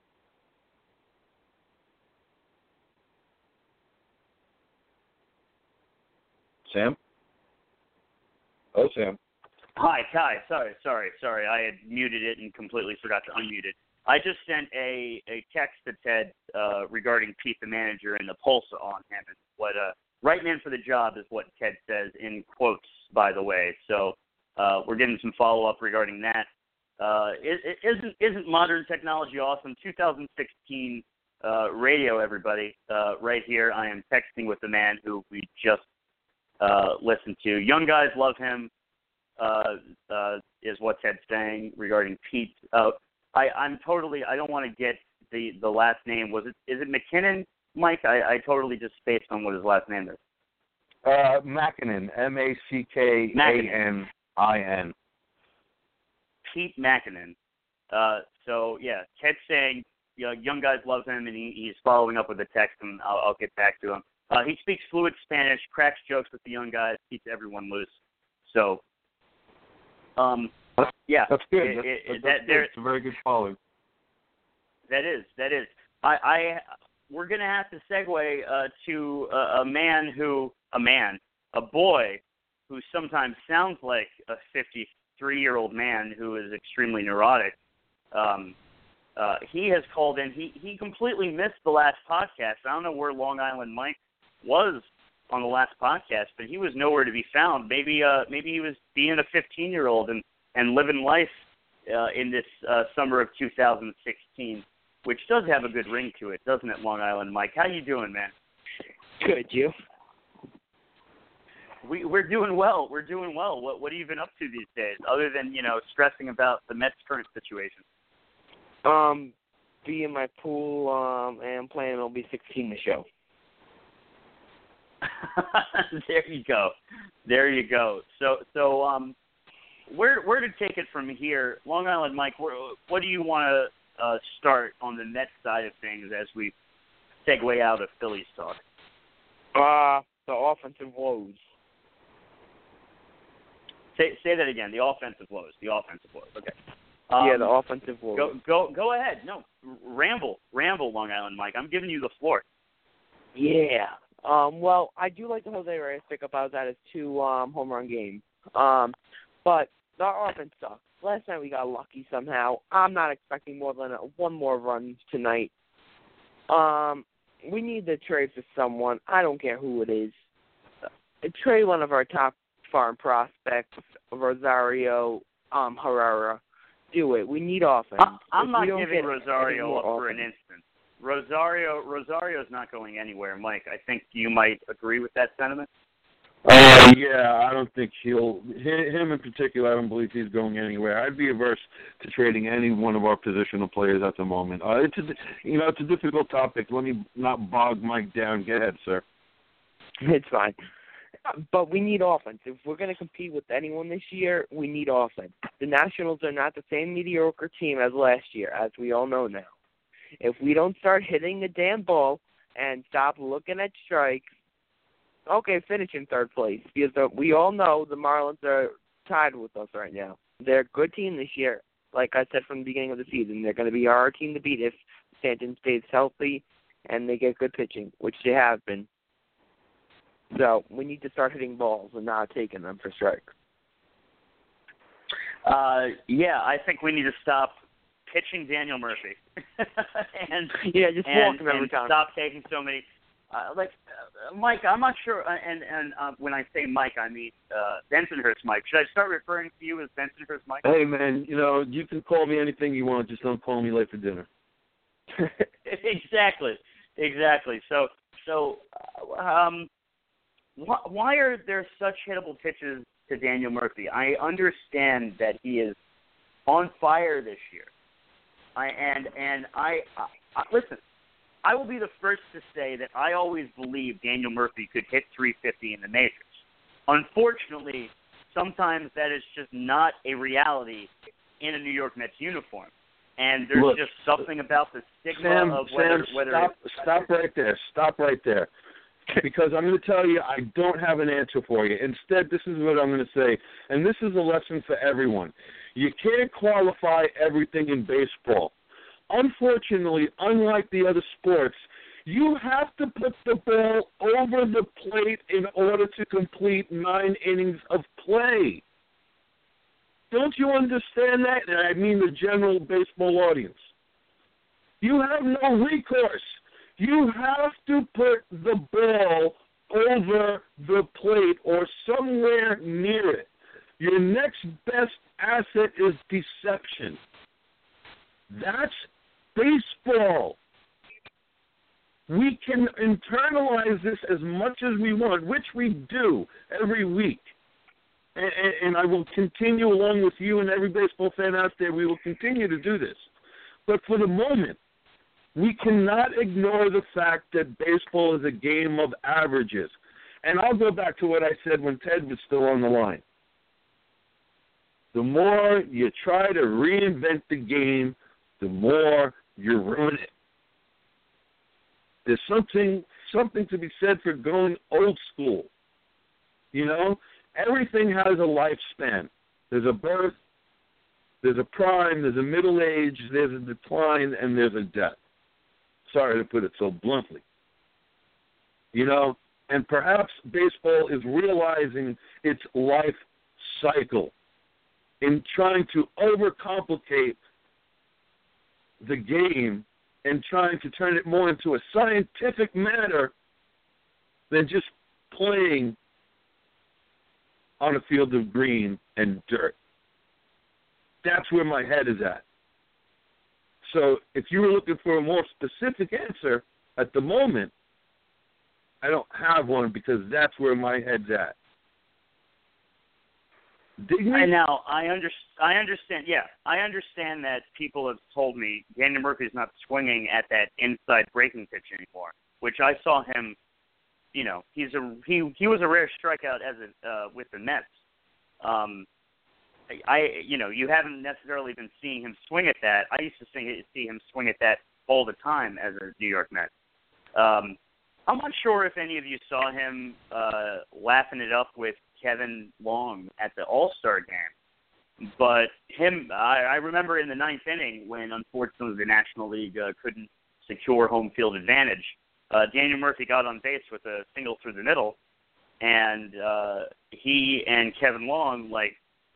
[SPEAKER 5] Sam? Oh, Sam.
[SPEAKER 3] Hi, Kai. Sorry, sorry, sorry. I had muted it and completely forgot to unmute it. I just sent a, a text to Ted uh, regarding Pete the manager and the pulse on him. And what uh, right man for the job is what Ted says in quotes, by the way. So uh, we're getting some follow-up regarding that. Uh, is, isn't, isn't modern technology awesome? two thousand sixteen uh, radio, everybody. Uh, right here, I am texting with the man who we just Uh, listen to. Young guys love him, uh, uh, is what Ted's saying regarding Pete. Uh, I, I'm totally, I don't want to get the, the last name. Was it, is it McKinnon, Mike? I, I totally just spaced on what his last name is.
[SPEAKER 5] Uh, Mackinnon, M A C K A N I N.
[SPEAKER 3] Pete Mackinnon. Uh, so, yeah, Ted's saying, you know, young guys love him, and he, he's following up with a text, and I'll, I'll get back to him. Uh, he speaks fluent Spanish, cracks jokes with the young guys, keeps everyone loose. So, um, yeah.
[SPEAKER 5] That's good.
[SPEAKER 3] It,
[SPEAKER 5] that's,
[SPEAKER 3] it,
[SPEAKER 5] that's,
[SPEAKER 3] that,
[SPEAKER 5] that's a very good following.
[SPEAKER 3] That is, that is. I, I we're going to have to segue uh, to a, a man who, a man, a boy who sometimes sounds like a fifty-three-year-old man who is extremely neurotic. Um, uh, he has called in. He, he completely missed the last podcast. I don't know where Long Island Mike was on the last podcast, but he was nowhere to be found. Maybe uh, maybe he was being a fifteen-year-old and, and living life uh, in this uh, summer of two thousand sixteen, which does have a good ring to it, doesn't it, Long Island Mike? How you doing, man?
[SPEAKER 6] Good, you?
[SPEAKER 3] We we're doing well. We're doing well. What what have you been up to these days, other than you know stressing about the Mets' current situation?
[SPEAKER 6] Um, be in my pool. Um, and playing L B sixteen the show.
[SPEAKER 3] There you go. There you go. So so um, where where to take it from here, Long Island Mike? Where, what do you want to uh, start on the Mets side of things as we segue out of Phillies talk?
[SPEAKER 6] Uh, the offensive woes.
[SPEAKER 3] Say say that again. The offensive woes. The offensive woes. Okay. Um,
[SPEAKER 6] yeah, the offensive woes.
[SPEAKER 3] Go go go ahead. No, ramble ramble, Long Island Mike. I'm giving you the floor.
[SPEAKER 6] Yeah. Um. Well, I do like the Jose Reyes pickup. I was at his two um home run game. Um, but our offense sucks. Last night we got lucky somehow. I'm not expecting more than a, one more run tonight. Um, we need to trade for someone. I don't care who it is. Uh, trade one of our top farm prospects, Rosario, um, Herrera. Do it. We need offense.
[SPEAKER 3] I, I'm
[SPEAKER 6] If
[SPEAKER 3] not
[SPEAKER 6] we don't
[SPEAKER 3] giving
[SPEAKER 6] get
[SPEAKER 3] Rosario up for an
[SPEAKER 6] offense.
[SPEAKER 3] instant. Rosario Rosario's not going anywhere, Mike. I think you might agree with that sentiment.
[SPEAKER 5] Uh, yeah, I don't think he'll, him in particular, I don't believe he's going anywhere. I'd be averse to trading any one of our positional players at the moment. Uh, it's a, you know, it's a difficult topic. Let me not bog Mike down. Go ahead, sir.
[SPEAKER 6] It's fine. But we need offense. If we're going to compete with anyone this year, we need offense. The Nationals are not the same mediocre team as last year, as we all know now. If we don't start hitting the damn ball and stop looking at strikes, okay, finish in third place. Because the, we all know the Marlins are tied with us right now. They're a good team this year. Like I said from the beginning of the season, they're going to be our team to beat if Stanton stays healthy and they get good pitching, which they have been. So we need to start hitting balls and not taking them for strikes.
[SPEAKER 3] Uh, yeah, I think we need to stop pitching Daniel Murphy and
[SPEAKER 6] yeah, just
[SPEAKER 3] and,
[SPEAKER 6] walk him every
[SPEAKER 3] and
[SPEAKER 6] time.
[SPEAKER 3] stop taking so many. Uh, like uh, Mike, I'm not sure. Uh, and and uh, when I say Mike, I mean uh, Bensonhurst Mike. Should I start referring to you as Bensonhurst Mike?
[SPEAKER 5] Hey, man, you know, you can call me anything you want. Just don't call me late for dinner.
[SPEAKER 3] Exactly, exactly. So so uh, um. Why, why are there such hittable pitches to Daniel Murphy? I understand that he is on fire this year. I and and I, I, I listen. I will be the first to say that I always believed Daniel Murphy could hit three fifty in the majors. Unfortunately, sometimes that is just not a reality in a New York Mets uniform. And there's
[SPEAKER 5] Look,
[SPEAKER 3] just something about the stigma
[SPEAKER 5] Sam,
[SPEAKER 3] of whether
[SPEAKER 5] Sam,
[SPEAKER 3] whether
[SPEAKER 5] stop,
[SPEAKER 3] it's,
[SPEAKER 5] stop right there. Stop right there. Because I'm going to tell you, I don't have an answer for you. Instead, this is what I'm going to say, and this is a lesson for everyone. You can't qualify everything in baseball. Unfortunately, unlike the other sports, you have to put the ball over the plate in order to complete nine innings of play. Don't you understand that? And I mean the general baseball audience. You have no recourse. You have to put the ball over the plate or somewhere near it. Your next best asset is deception. That's baseball. We can internalize this as much as we want, which we do every week. And, and, and I will continue along with you and every baseball fan out there. We will continue to do this. But for the moment, we cannot ignore the fact that baseball is a game of averages. And I'll go back to what I said when Ted was still on the line. The more you try to reinvent the game, the more you ruin it. There's something something to be said for going old school. You know, everything has a lifespan. There's a birth, there's a prime, there's a middle age, there's a decline, and there's a death. Sorry to put it so bluntly. You know, and perhaps baseball is realizing its life cycle in trying to overcomplicate the game and trying to turn it more into a scientific matter than just playing on a field of green and dirt. That's where my head is at. So if you were looking for a more specific answer at the moment, I don't have one because that's where my head's at. Didn't
[SPEAKER 3] I know. I, under, I understand. Yeah, I understand that people have told me Daniel Murphy's not swinging at that inside breaking pitch anymore, which I saw him. You know, he's a he he was a rare strikeout as a uh, with the Mets. Um, I you know you haven't necessarily been seeing him swing at that. I used to see see him swing at that all the time as a New York Met. Um, I'm not sure if any of you saw him uh, laughing it up with Kevin Long at the All-Star game, but him I, I remember in the ninth inning when unfortunately the National League uh, couldn't secure home field advantage. Uh, Daniel Murphy got on base with a single through the middle, and uh, he and Kevin Long like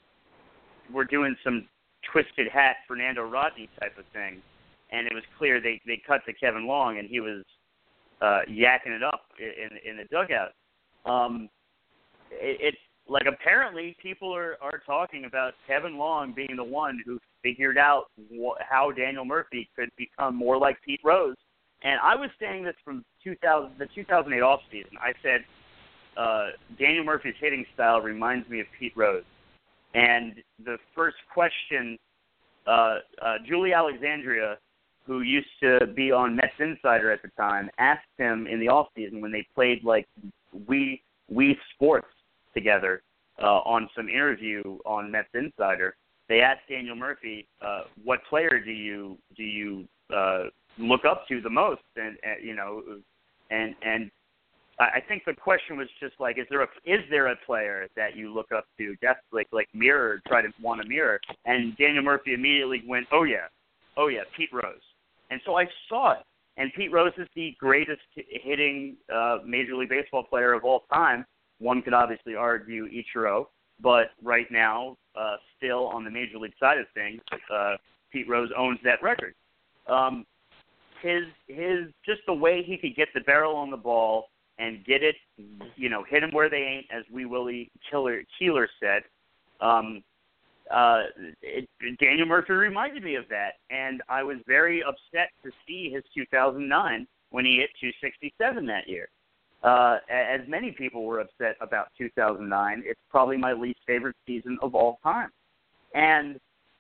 [SPEAKER 3] were doing some twisted hat Fernando Rodney type of thing, and it was clear they, they cut to Kevin Long, and he was uh, yakking it up in in the dugout. Um, it, it like apparently people are, are talking about Kevin Long being the one who figured out wh- how Daniel Murphy could become more like Pete Rose. And I was saying this from two thousand, the two thousand eight offseason. I said uh, Daniel Murphy's hitting style reminds me of Pete Rose. And the first question, uh, uh, Julie Alexandria, who used to be on Mets Insider at the time, asked him in the offseason when they played like Wii, Wii Sports together uh, on some interview on Mets Insider. They asked Daniel Murphy, uh, "What player do you do you uh, look up to the most?" And, and you know, and and I think the question was just like, is there a is there a player that you look up to, just like like mirror, try to want to mirror? And Daniel Murphy immediately went, "Oh yeah, oh yeah, Pete Rose." And so I saw it. And Pete Rose is the greatest hitting uh, Major League Baseball player of all time. One could obviously argue Ichiro, but right now, uh, still on the Major League side of things, uh, Pete Rose owns that record. Um, his his just the way he could get the barrel on the ball and get it, you know, hit them where they ain't, as Wee Willie Keeler, Keeler said. Um, uh, it, Daniel Murphy reminded me of that, and I was very upset to see his two thousand nine when he hit two sixty-seven that year. Uh, as many people were upset about two thousand nine, it's probably my least favorite season of all time. And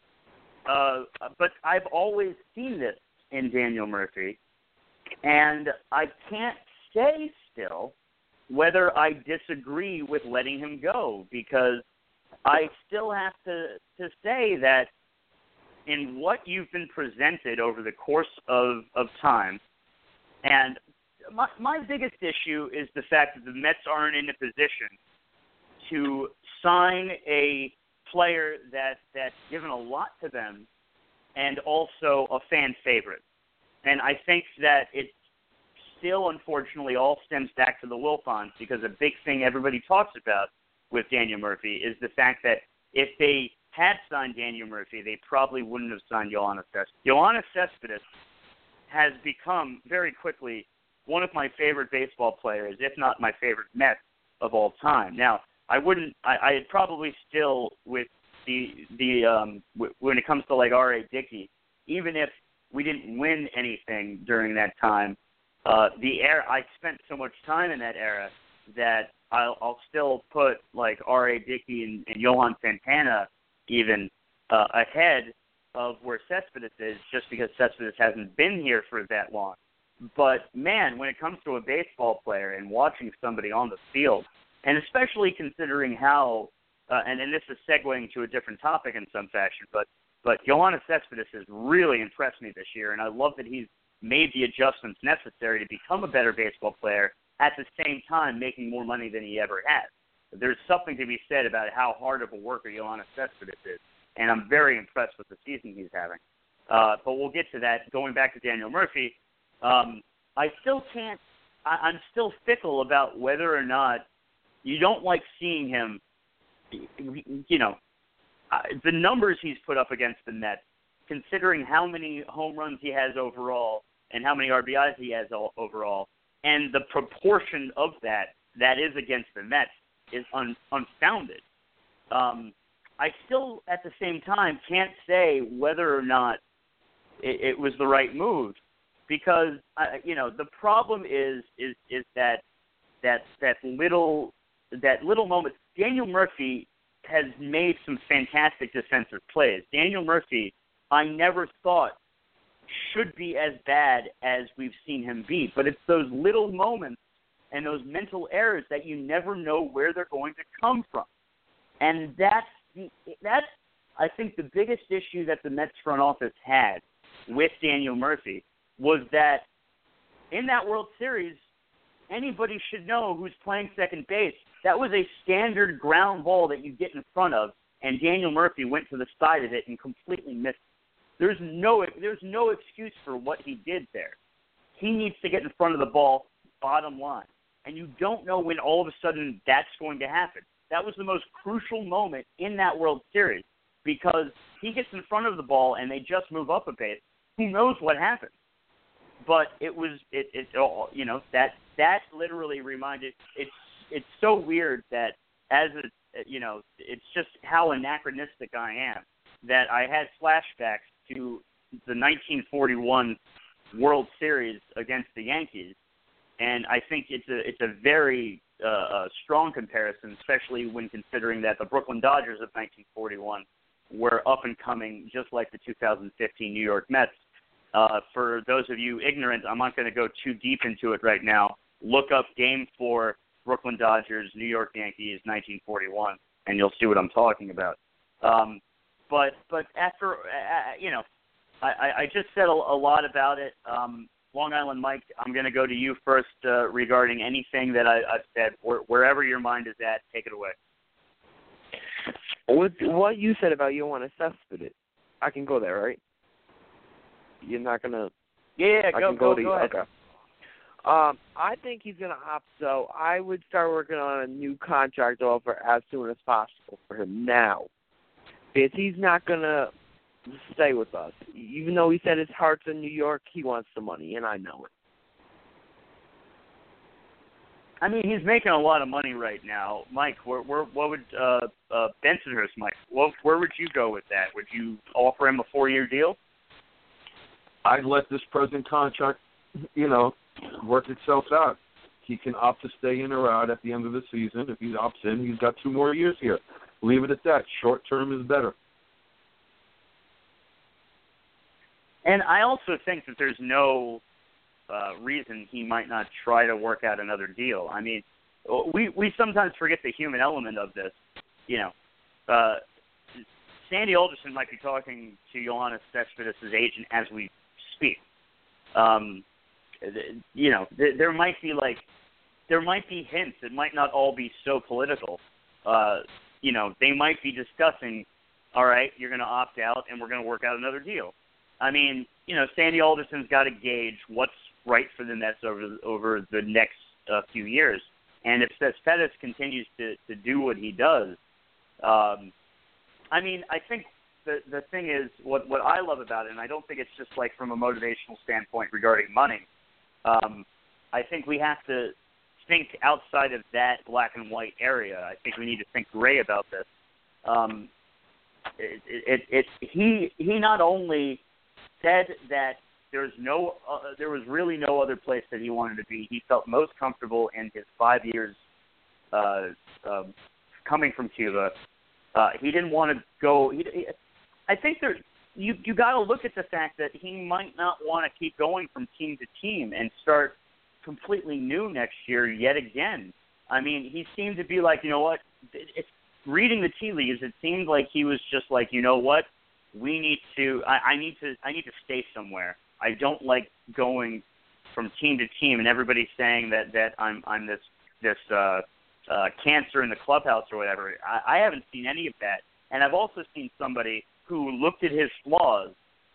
[SPEAKER 3] uh, but I've always seen this in Daniel Murphy, and I can't say still whether I disagree with letting him go, because I still have to, to say that in what you've been presented over the course of, of time, and my, my biggest issue is the fact that the Mets aren't in a position to sign a player that that's given a lot to them and also a fan favorite. And I think that it still, unfortunately, all stems back to the Wilpons, because a big thing everybody talks about with Daniel Murphy is the fact that if they had signed Daniel Murphy, they probably wouldn't have signed Yoenis Cespedes. Yoenis Cespedes has become very quickly one of my favorite baseball players, if not my favorite Met of all time. Now, I wouldn't. I, I'd probably still with the the um, w- when it comes to like R A. Dickey, even if we didn't win anything during that time, uh, the era I spent so much time in that era that I'll, I'll still put like R A. Dickey and, and Johan Santana even uh, ahead of where Cespedes is, just because Cespedes hasn't been here for that long. But, man, when it comes to a baseball player and watching somebody on the field, and especially considering how, uh, and, and this is segueing to a different topic in some fashion, but, but Yoenis Cespedes has really impressed me this year, and I love that he's made the adjustments necessary to become a better baseball player, at the same time making more money than he ever has. There's something to be said about how hard of a worker Yoenis Cespedes is, and I'm very impressed with the season he's having. Uh, but we'll get to that. Going back to Daniel Murphy, um, I still can't I, – I'm still fickle about whether or not you don't like seeing him, you know, uh, the numbers he's put up against the Mets, considering how many home runs he has overall and how many R B Is he has all, overall, and the proportion of that that is against the Mets is un, unfounded. Um, I still, at the same time, can't say whether or not it, it was the right move, because uh, you know the problem is is is that that that little that little moment. Daniel Murphy has made some fantastic defensive plays. Daniel Murphy, I never thought should be as bad as we've seen him be, but it's those little moments and those mental errors that you never know where they're going to come from. And that's, the, that's I think, the biggest issue that the Mets front office had with Daniel Murphy was that in that World Series, anybody should know who's playing second base. That was a standard ground ball that you get in front of, and Daniel Murphy went to the side of it and completely missed it. There's no, there's no excuse for what he did there. He needs to get in front of the ball, bottom line. And you don't know when all of a sudden that's going to happen. That was the most crucial moment in that World Series because he gets in front of the ball and they just move up a bit. Who knows what happens? But it was, it, it you know, that that literally reminded, it's it's so weird that as a, you know, it's just how anachronistic I am that I had flashbacks to the nineteen forty-one World Series against the Yankees, and I think it's a it's a very uh, a strong comparison, especially when considering that the Brooklyn Dodgers of nineteen forty-one were up and coming, just like the two thousand fifteen New York Mets. Uh, for those of you ignorant, I'm not going to go too deep into it right now. Look up Game Four, Brooklyn Dodgers, New York Yankees, nineteen forty-one, and you'll see what I'm talking about. Um, But but after, uh, you know, I, I just said a, a lot about it. Um, Long Island Mike, I'm going to go to you first uh, regarding anything that I, I've said. Where, wherever your mind is at, take it away.
[SPEAKER 6] What, what you said about you want to Cespedes, I can go there, right? You're not going to...
[SPEAKER 3] Yeah, yeah,
[SPEAKER 6] I
[SPEAKER 3] go,
[SPEAKER 6] can go,
[SPEAKER 3] go,
[SPEAKER 6] to,
[SPEAKER 3] go ahead.
[SPEAKER 6] Okay. Um, I think he's going to opt, so I would start working on a new contract offer as soon as possible for him now. Because he's not going to stay with us. Even though he said his heart's in New York, he wants the money, and I know it.
[SPEAKER 3] I mean, he's making a lot of money right now. Mike, where, where, what would uh, uh, Bensonhurst, Mike, what, where would you go with that? Would you offer him a four-year deal?
[SPEAKER 5] I'd let this present contract, you know, work itself out. He can opt to stay in or out at the end of the season. If he opts in, he's got two more years here. Leave it at that. Short term is better.
[SPEAKER 3] And I also think that there's no uh, reason he might not try to work out another deal. I mean, we we sometimes forget the human element of this. You know, uh, Sandy Alderson might be talking to Yoenis Cespedes' agent as we speak. Um, you know, th- there might be like there might be hints. It might not all be so political. Uh, you know, they might be discussing, all right, you're going to opt out and we're going to work out another deal. I mean, you know, Sandy Alderson's got to gauge what's right for the Mets over over the next uh, few years. And if Cespedes continues to, to do what he does, um, I mean, I think the the thing is, what, what I love about it, and I don't think it's just like from a motivational standpoint regarding money, um, I think we have to think outside of that black and white area. I think we need to think gray about this. Um, it, it, it, he he not only said that there's no uh, there was really no other place that he wanted to be. He felt most comfortable in his five years uh, uh, coming from Cuba. Uh, he didn't want to go. He, he, I think there you you got to look at the fact that he might not want to keep going from team to team and start completely new next year yet again. I mean, he seemed to be like, you know what, it's reading the tea leaves, it seemed like he was just like, you know what, we need to, I, I need to, I need to stay somewhere. I don't like going from team to team, and everybody's saying that, that I'm, I'm this, this uh, uh, cancer in the clubhouse or whatever. I, I haven't seen any of that. And I've also seen somebody who looked at his flaws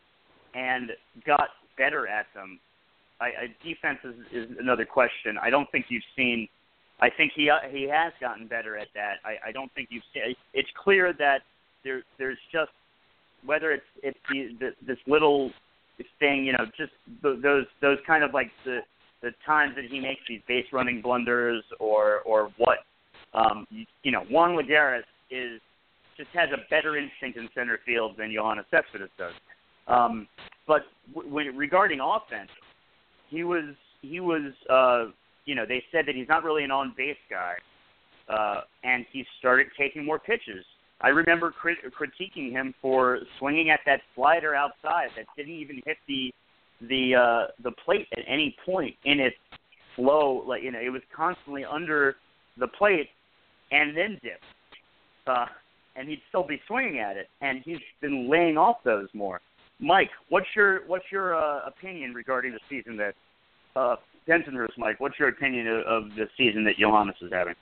[SPEAKER 3] and got better at them. I, I, defense is, is another question. I don't think you've seen. I think he uh, he has gotten better at that. I, I don't think you've seen. It's clear that there there's just whether it's it's the, the, this little thing, you know, just the, those those kind of like the the times that he makes these base running blunders or or what. Um, you, you know, Juan Lagares is just has a better instinct in center field than Yoenis Cespedes does. Um, but w- when regarding offense. He was he was uh, you know, they said that he's not really an on-base guy, uh, and he started taking more pitches. I remember crit- critiquing him for swinging at that slider outside that didn't even hit the the uh, the plate at any point in its flow. Like, you know, it was constantly under the plate and then dipped, uh, and he'd still be swinging at it. And he's been laying off those more. Mike, what's your what's your uh, opinion regarding the season that uh, Dentonhurst, Mike? What's your opinion of, of the season that Johannes is having?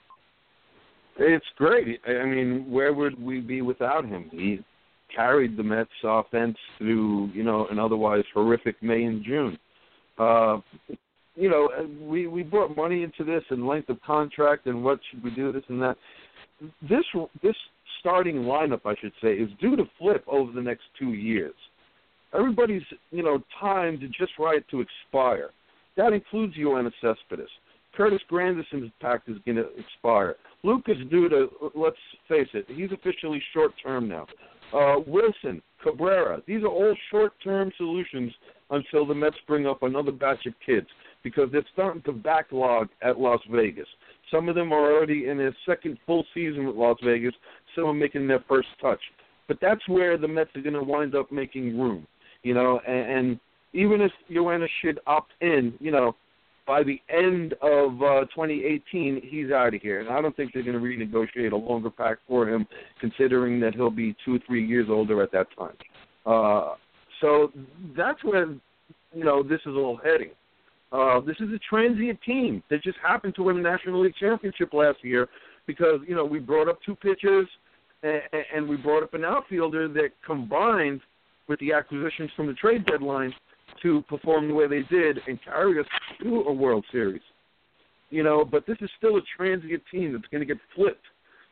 [SPEAKER 5] It's great. I mean, where would we be without him? He carried the Mets offense through, you know, an otherwise horrific May and June. Uh, you know, we, we brought money into this and length of contract and what should we do, this and that. This this starting lineup, I should say, is due to flip over the next two years. Everybody's, you know, timed just right to expire. That includes Yoenis Cespedes. Curtis Granderson's pact is going to expire. Luke is due to, let's face it, he's officially short-term now. Uh, Wilson, Cabrera, these are all short-term solutions until the Mets bring up another batch of kids because they're starting to backlog at Las Vegas. Some of them are already in their second full season with Las Vegas. Some are making their first touch. But that's where the Mets are going to wind up making room, you know, and, and even if Yoenis should opt in, you know, by the end of uh, twenty eighteen, he's out of here. And I don't think they're going to renegotiate a longer pact for him, considering that he'll be two or three years older at that time. Uh, so that's where, you know, this is all heading. Uh, this is a transient team that just happened to win the National League Championship last year because, you know, we brought up two pitchers and, and we brought up an outfielder that combined with the acquisitions from the trade deadline to perform the way they did and carry us to a World Series. You know, but this is still a transient team that's going to get flipped.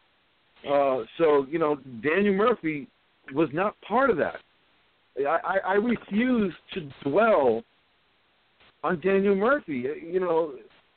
[SPEAKER 5] Uh, so, you know, Daniel Murphy was not part of that. I, I, I refuse to dwell on Daniel Murphy. You know,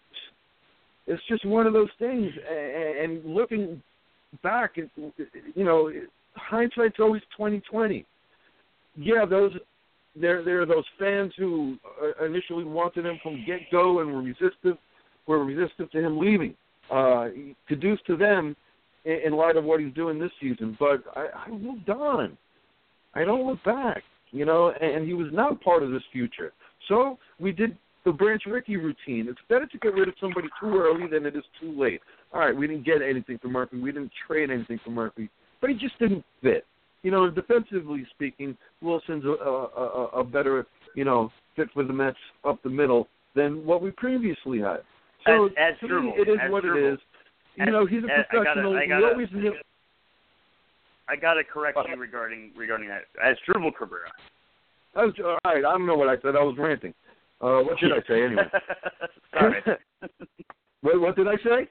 [SPEAKER 5] it's just one of those things. And looking back, you know, hindsight's always twenty twenty. Yeah, those there there are those fans who initially wanted him from get go and were resistant were resistant to him leaving. Uh, kudos to them in, in light of what he's doing this season. But I, I moved on. I don't look back. You know, and he was not part of this future. So we did the Branch Rickey routine. It's better to get rid of somebody too early than it is too late. All right, we didn't get anything from Murphy. We didn't trade anything from Murphy. But he just didn't fit. You know, defensively speaking, Wilson's a, a, a better, you know, fit for the Mets up the middle than what we previously had. So
[SPEAKER 3] as, as
[SPEAKER 5] to
[SPEAKER 3] Drupal,
[SPEAKER 5] me, it is
[SPEAKER 3] as
[SPEAKER 5] what
[SPEAKER 3] Drupal.
[SPEAKER 5] it is. You
[SPEAKER 3] as,
[SPEAKER 5] know, he's a
[SPEAKER 3] as,
[SPEAKER 5] professional.
[SPEAKER 3] I gotta, I gotta,
[SPEAKER 5] we always knew.
[SPEAKER 3] I got to correct you regarding regarding that. As Drupal Cabrera.
[SPEAKER 5] I was, all right, I don't know what I said. I was ranting. Uh, what did I say anyway?
[SPEAKER 3] Sorry.
[SPEAKER 5] what, what did I say?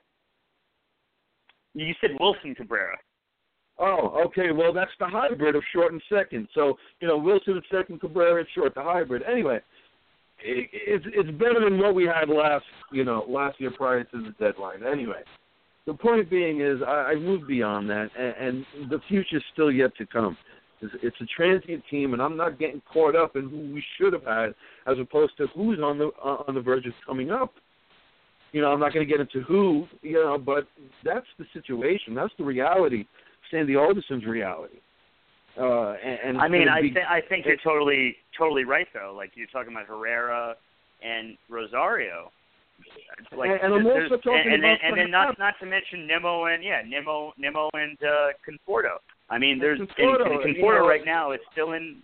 [SPEAKER 3] You said Wilson Cabrera.
[SPEAKER 5] Oh, okay. Well, that's the hybrid of short and second. So, you know, Wilson at second, Cabrera at short, the hybrid. Anyway, it, it's it's better than what we had last, you know, last year prior to the deadline. Anyway, the point being is I, I moved beyond that, and, and the future's still yet to come. It's, it's a transient team, and I'm not getting caught up in who we should have had as opposed to who's on the uh, on the verge of coming up. You know, I'm not going to get into who, you know, but that's the situation. That's the reality. Sandy Alderson's reality. Uh, and, and
[SPEAKER 3] I mean, I,
[SPEAKER 5] be,
[SPEAKER 3] th- I think you're totally totally right, though. Like, you're talking about Herrera and Rosario. Like,
[SPEAKER 5] and, and I'm also talking
[SPEAKER 3] and, and
[SPEAKER 5] about
[SPEAKER 3] then, and then not not to mention Nimmo and yeah Nimmo Nimmo and uh, Conforto. I mean, there's
[SPEAKER 5] Conforto,
[SPEAKER 3] and, and Conforto
[SPEAKER 5] you know,
[SPEAKER 3] right now is still in.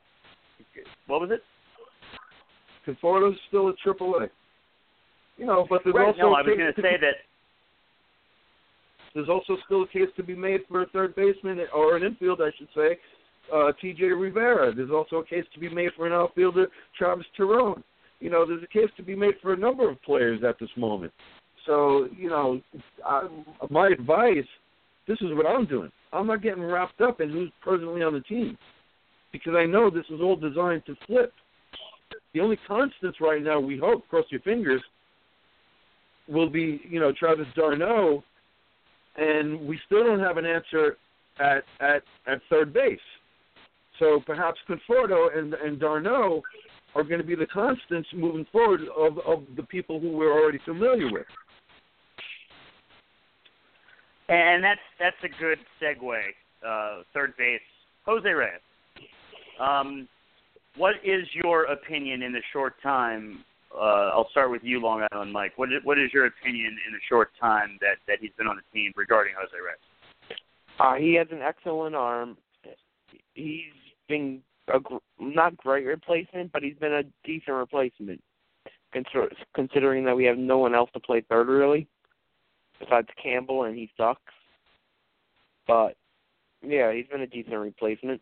[SPEAKER 3] What was it?
[SPEAKER 5] Conforto's still at triple A. You know, but there's
[SPEAKER 3] right,
[SPEAKER 5] also
[SPEAKER 3] no, I was going to say that.
[SPEAKER 5] There's also still a case to be made for a third baseman, or an infield, I should say, uh, T J Rivera. There's also a case to be made for an outfielder, Travis Terone. You know, there's a case to be made for a number of players at this moment. So, you know, I, my advice, this is what I'm doing. I'm not getting wrapped up in who's presently on the team because I know this is all designed to flip. The only constants right now, we hope, cross your fingers, will be, you know, Travis d'Arnaud, and we still don't have an answer at at, at third base. So perhaps Conforto and, and d'Arnaud are going to be the constants moving forward of, of the people who we're already familiar with.
[SPEAKER 3] And that's that's a good segue. Uh, third base, Jose Reyes. Um, what is your opinion in the short time? Uh, I'll start with you, Long Island Mike. What is, what is your opinion in the short time that, that he's been on the team regarding Jose Reyes?
[SPEAKER 6] Uh, he has an excellent arm. He's been a gr- not great replacement, but he's been a decent replacement, consider- considering that we have no one else to play third really, besides Campbell, and he sucks. But, yeah, he's been a decent replacement.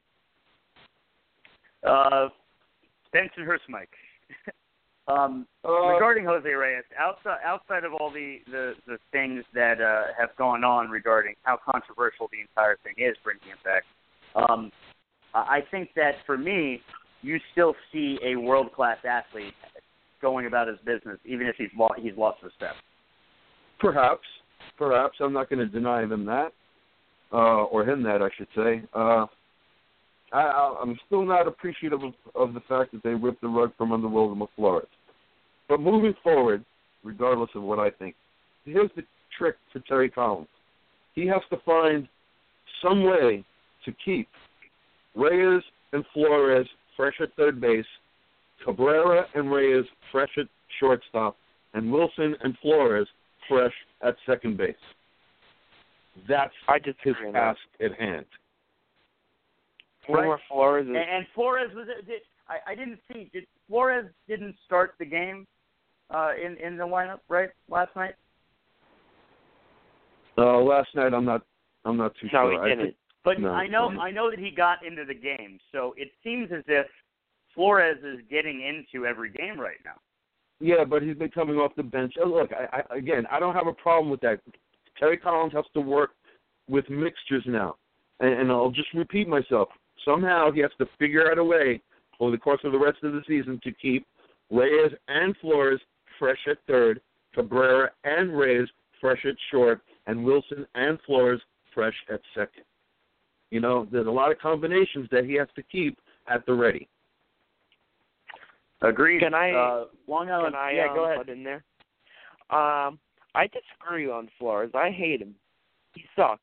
[SPEAKER 3] Uh, Benson Hurst, Mike. um,
[SPEAKER 5] Uh,
[SPEAKER 3] regarding Jose Reyes, outside outside of all the, the, the things that uh, have gone on regarding how controversial the entire thing is, bringing him back, um, I think that for me, you still see a world-class athlete going about his business, even if he's lost, he's lost his step.
[SPEAKER 5] Perhaps, perhaps. I'm not going to deny them that, uh, or him that, I should say. Uh, I, I, I'm still not appreciative of, of the fact that they ripped the rug from under Wilmer Flores. But moving forward, regardless of what I think, here's the trick for Terry Collins. He has to find some way to keep Reyes and Flores fresh at third base, Cabrera and Reyes fresh at shortstop, and Wilson and Flores fresh at second base. That's
[SPEAKER 6] I just
[SPEAKER 5] his task at hand.
[SPEAKER 6] Wilmer
[SPEAKER 3] Right.
[SPEAKER 6] Flores is,
[SPEAKER 3] And, and Flores was did, I, I didn't see did Flores didn't start the game uh, in in the lineup right last night.
[SPEAKER 5] Uh, last night, I'm not, I'm not too
[SPEAKER 6] no,
[SPEAKER 5] sure.
[SPEAKER 6] he
[SPEAKER 5] I
[SPEAKER 6] didn't.
[SPEAKER 5] think-
[SPEAKER 3] But
[SPEAKER 5] No.
[SPEAKER 3] I know I know that he got into the game, so it seems as if Flores is getting into every game right now.
[SPEAKER 5] Yeah, but he's been coming off the bench. Oh, look, I, I, again, I don't have a problem with that. Terry Collins has to work with mixtures now, and, and I'll just repeat myself. Somehow he has to figure out a way over the course of the rest of the season to keep Reyes and Flores fresh at third, Cabrera and Reyes fresh at short, and Wilson and Flores fresh at second. You know, there's a lot of combinations that he has to keep at the ready.
[SPEAKER 3] Agreed.
[SPEAKER 6] Can I-
[SPEAKER 3] Uh, Long Island.
[SPEAKER 6] Can I
[SPEAKER 3] yeah,
[SPEAKER 6] um,
[SPEAKER 3] go ahead.
[SPEAKER 6] put in there? Um, I disagree on Flores. I hate him. He sucks.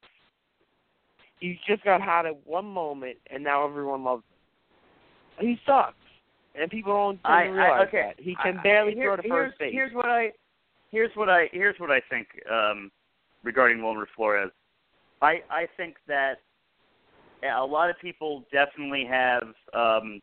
[SPEAKER 6] He just got hot at one moment, and now everyone loves him. He sucks, and people don't
[SPEAKER 3] I,
[SPEAKER 6] seem to realize
[SPEAKER 3] I, okay.
[SPEAKER 6] that. He can
[SPEAKER 3] I-
[SPEAKER 6] barely
[SPEAKER 3] here-
[SPEAKER 6] throw to
[SPEAKER 3] here's,
[SPEAKER 6] first base.
[SPEAKER 3] Here's what I, here's what I, here's what I think um, regarding Wilmer Flores. I, I think that a lot of people definitely have. Um,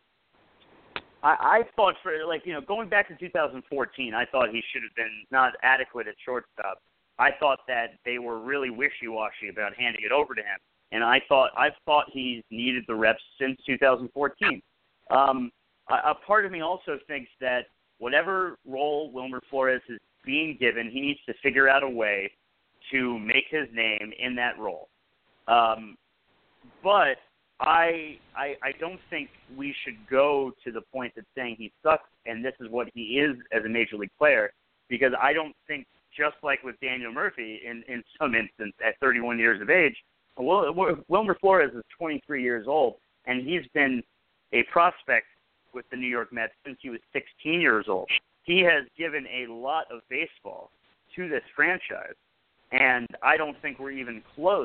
[SPEAKER 3] I, I thought for like you know going back to two thousand fourteen, I thought he should have been not adequate at shortstop. I thought that they were really wishy-washy about handing it over to him, and I thought I've thought he's needed the reps since two thousand fourteen. Um, a, a part of me also thinks that whatever role Wilmer Flores is being given, he needs to figure out a way to make his name in that role. Um, but I, I I don't think we should go to the point of saying he sucks and this is what he is as a major league player, because I don't think, just like with Daniel Murphy in, in some instance at thirty-one years of age, Wil- Wilmer Flores is twenty-three years old, and he's been a prospect with the New York Mets since he was sixteen years old. He has given a lot of baseball to this franchise, and I don't think we're even close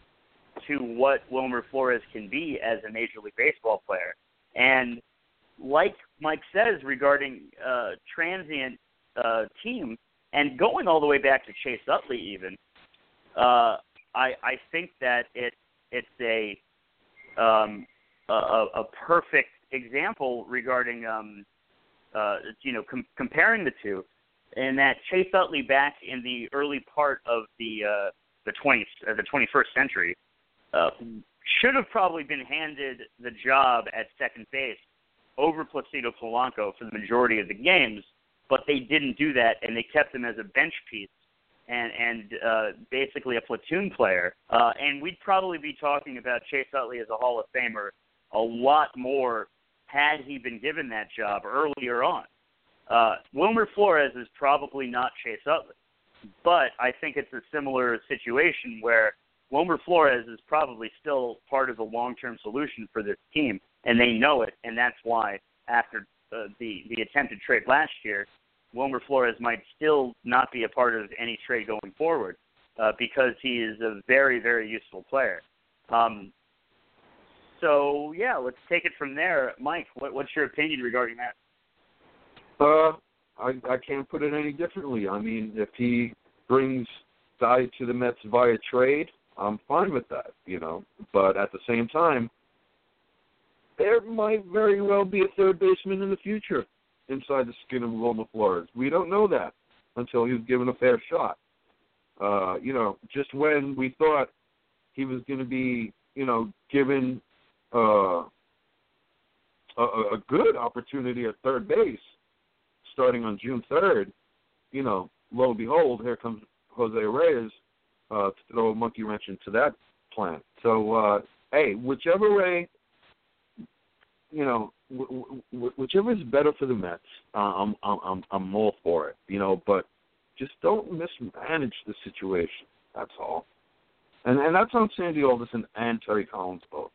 [SPEAKER 3] to what Wilmer Flores can be as a Major League Baseball player. And like Mike says regarding uh, transient uh, team, and going all the way back to Chase Utley even, uh, I, I think that it it's a um, a, a perfect example regarding um, uh, you know com- comparing the two, in that Chase Utley back in the early part of the uh, the twentieth uh, the twenty-first century uh, should have probably been handed the job at second base over Placido Polanco for the majority of the games, but they didn't do that, and they kept him as a bench piece and and uh, basically a platoon player. Uh, and we'd probably be talking about Chase Utley as a Hall of Famer a lot more had he been given that job earlier on. Uh, Wilmer Flores is probably not Chase Utley, but I think it's a similar situation where Wilmer Flores is probably still part of the long-term solution for this team, and they know it, and that's why after uh, the the attempted trade last year, Wilmer Flores might still not be a part of any trade going forward uh, because he is a very, very useful player. Um, so, yeah, let's take it from there. Mike, what, what's your opinion regarding that?
[SPEAKER 5] Uh, I, I can't put it any differently. I mean, if he brings value to the Mets via trade, I'm fine with that, you know. But at the same time, there might very well be a third baseman in the future inside the skin of Wilmer Flores. We don't know that until he's given a fair shot. Uh, you know, just when we thought he was going to be, you know, given uh, a, a good opportunity at third base starting on June third, you know, lo and behold, here comes Jose Reyes uh, to throw a monkey wrench into that plan. So, uh, hey, whichever way, you know, w- w- whichever is better for the Mets, uh, I'm, I'm, I'm all for it, you know, but just don't mismanage the situation. That's all. And and that's on Sandy Alderson and Terry Collins both.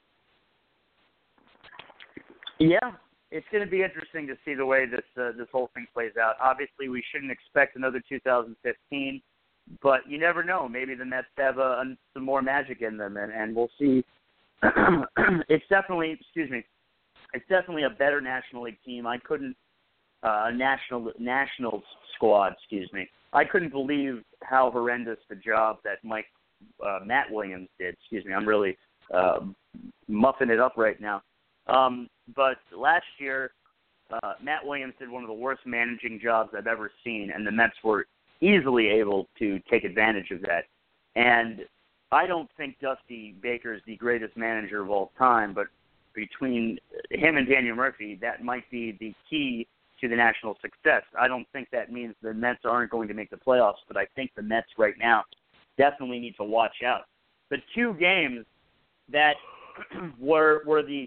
[SPEAKER 3] Yeah, it's going to be interesting to see the way this uh, this whole thing plays out. Obviously, we shouldn't expect another two thousand fifteen, but you never know. Maybe the Mets have uh, some more magic in them, and, and we'll see. It's definitely, excuse me, it's definitely a better National League team. I couldn't, uh, national national squad, excuse me. I couldn't believe how horrendous the job that Mike uh, Matt Williams did. Excuse me, I'm really uh, muffing it up right now. Um, but last year, uh, Matt Williams did one of the worst managing jobs I've ever seen, and the Mets were easily able to take advantage of that. And I don't think Dusty Baker is the greatest manager of all time, but between him and Daniel Murphy, that might be the key to the national success. I don't think that means the Mets aren't going to make the playoffs, but I think the Mets right now definitely need to watch out. The two games that were were the,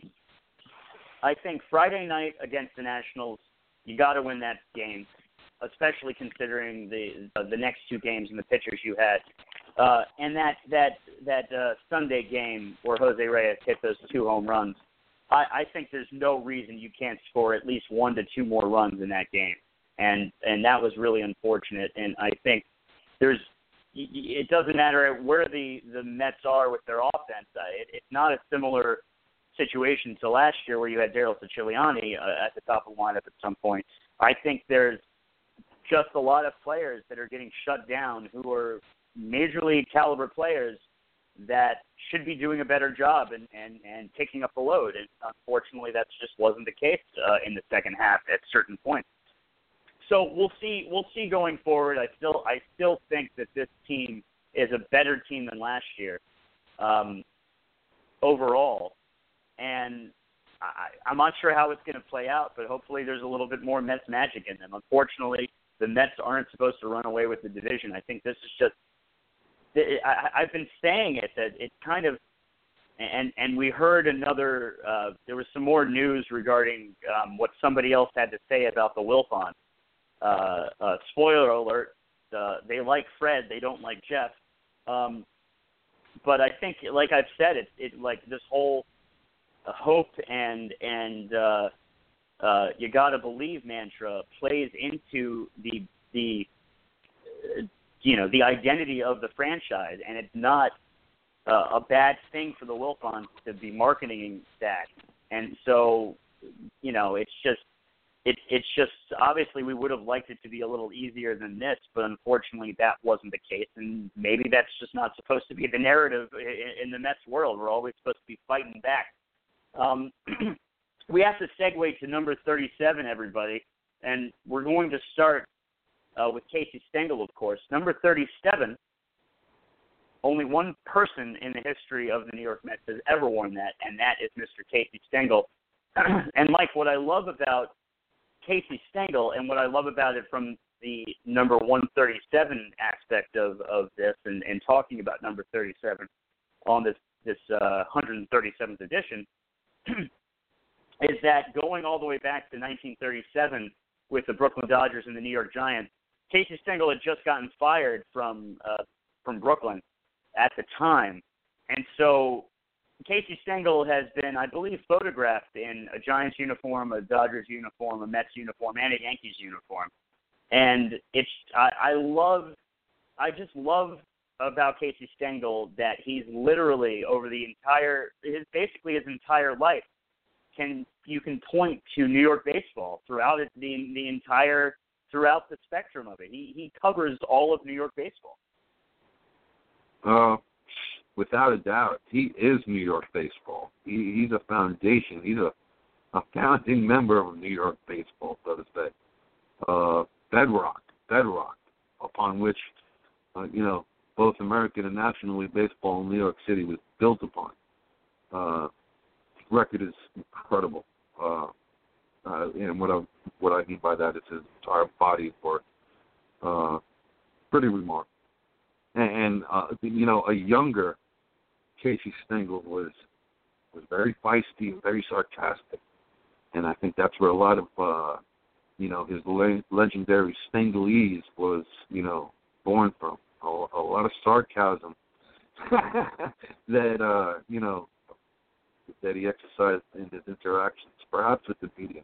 [SPEAKER 3] I think Friday night against the Nationals, you got to win that game, especially considering the uh, the next two games and the pitchers you had. Uh, and that that that uh, Sunday game where Jose Reyes hit those two home runs, I, I think there's no reason you can't score at least one to two more runs in that game, and and that was really unfortunate. And I think there's it doesn't matter where the, the Mets are with their offense. It, it's not a similar situation to last year where you had Daryl Siciliani uh, at the top of the lineup at some point. I think there's just a lot of players that are getting shut down who are major league caliber players that should be doing a better job and, and, and picking up the load. And unfortunately, that just wasn't the case uh, in the second half at certain points. So we'll see. We'll see going forward. I still, I still think that this team is a better team than last year um, overall. And I, I'm not sure how it's going to play out, but hopefully there's a little bit more Mets magic in them. Unfortunately, the Mets aren't supposed to run away with the division. I think this is just. I, I've been saying it that it kind of, and and we heard another. Uh, there was some more news regarding um, what somebody else had to say about the Wilpon. Uh, uh, spoiler alert: uh, they like Fred, they don't like Jeff. Um, but I think, like I've said, it it like this whole uh, hope and and uh, uh, you gotta believe mantra plays into the the. Uh, you know, the identity of the franchise, and it's not uh, a bad thing for the Wilpons to be marketing that. And so, you know, it's just, it, it's just, obviously we would have liked it to be a little easier than this, but unfortunately that wasn't the case, and maybe that's just not supposed to be the narrative in, in the Mets world. We're always supposed to be fighting back. Um, we have to segue to number thirty-seven, everybody, and we're going to start Uh, with Casey Stengel, of course. Number thirty-seven, only one person in the history of the New York Mets has ever worn that, and that is Mister Casey Stengel. And, Mike, what I love about Casey Stengel and what I love about it from the number one thirty-seven aspect of, of this and, and talking about number thirty-seven on this, this uh, one hundred thirty-seventh edition is that going all the way back to nineteen thirty-seven with the Brooklyn Dodgers and the New York Giants, Casey Stengel had just gotten fired from uh, from Brooklyn at the time, and so Casey Stengel has been, I believe, photographed in a Giants uniform, a Dodgers uniform, a Mets uniform, and a Yankees uniform. And it's I, I love, I just love about Casey Stengel that he's literally over the entire, his basically his entire life, can you can point to New York baseball throughout it, the the entire throughout the spectrum of it. He he covers all of New York baseball.
[SPEAKER 5] Uh, without a doubt, he is New York baseball. He, he's a foundation. He's a, a founding member of New York baseball, so to say. Uh, bedrock, bedrock, upon which, uh, you know, both American and National League baseball in New York City was built upon. Uh, his record is incredible. Uh, uh, and what I, what I mean by that is his entire body of work. Uh, pretty remarkable. And, uh, you know, a younger Casey Stengel was was very feisty, very sarcastic. And I think that's where a lot of, uh, you know, his le- legendary Stengelese was, you know, born from. A, a lot of sarcasm that, uh, you know, that he exercised in his interactions, perhaps with the media.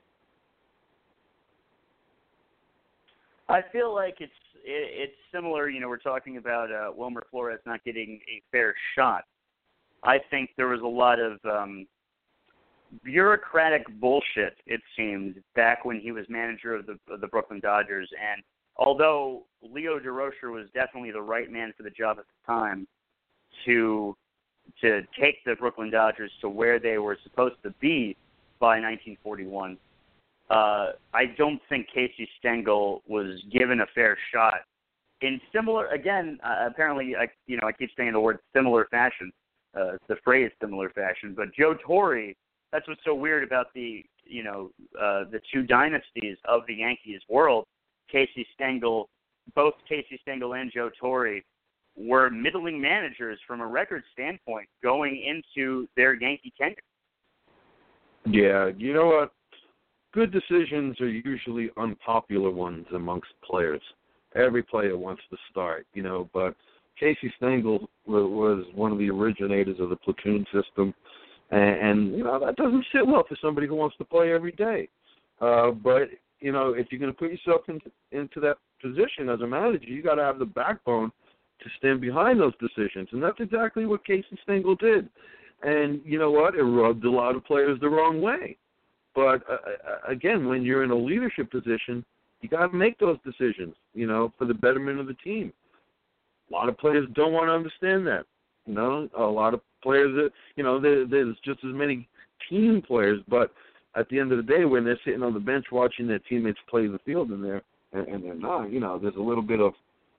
[SPEAKER 3] I feel like it's it, it's similar. You know, we're talking about uh, Wilmer Flores not getting a fair shot. I think there was a lot of um, bureaucratic bullshit, it seemed, back when he was manager of the of the Brooklyn Dodgers. And although Leo DeRocher was definitely the right man for the job at the time to to take the Brooklyn Dodgers to where they were supposed to be by nineteen forty-one, Uh, I don't think Casey Stengel was given a fair shot. In similar, again, uh, apparently, I, you know, I keep saying the word similar fashion, uh, the phrase similar fashion, but Joe Torre, that's what's so weird about the, you know, uh, the two dynasties of the Yankees world. Casey Stengel, both Casey Stengel and Joe Torre were middling managers from a record standpoint going into their Yankee tenure.
[SPEAKER 5] Yeah, you know what? Good decisions are usually unpopular ones amongst players. Every player wants to start, you know, but Casey Stengel was one of the originators of the platoon system, and, and you know, that doesn't sit well for somebody who wants to play every day. Uh, but, you know, if you're going to put yourself into, into that position as a manager, you got to have the backbone to stand behind those decisions, and that's exactly what Casey Stengel did. And you know what? It rubbed a lot of players the wrong way. But, uh, again, when you're in a leadership position, you got to make those decisions, you know, for the betterment of the team. A lot of players don't want to understand that. You know, a lot of players, that, you know, there, there's just as many team players, but at the end of the day, when they're sitting on the bench watching their teammates play the field and they're, and, and they're not, you know, there's a little bit of,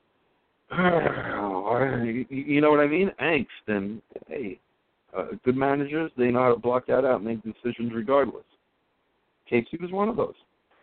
[SPEAKER 5] you know what I mean, angst. And, hey, uh, good managers, they know how to block that out and make decisions regardless. Casey was one of those.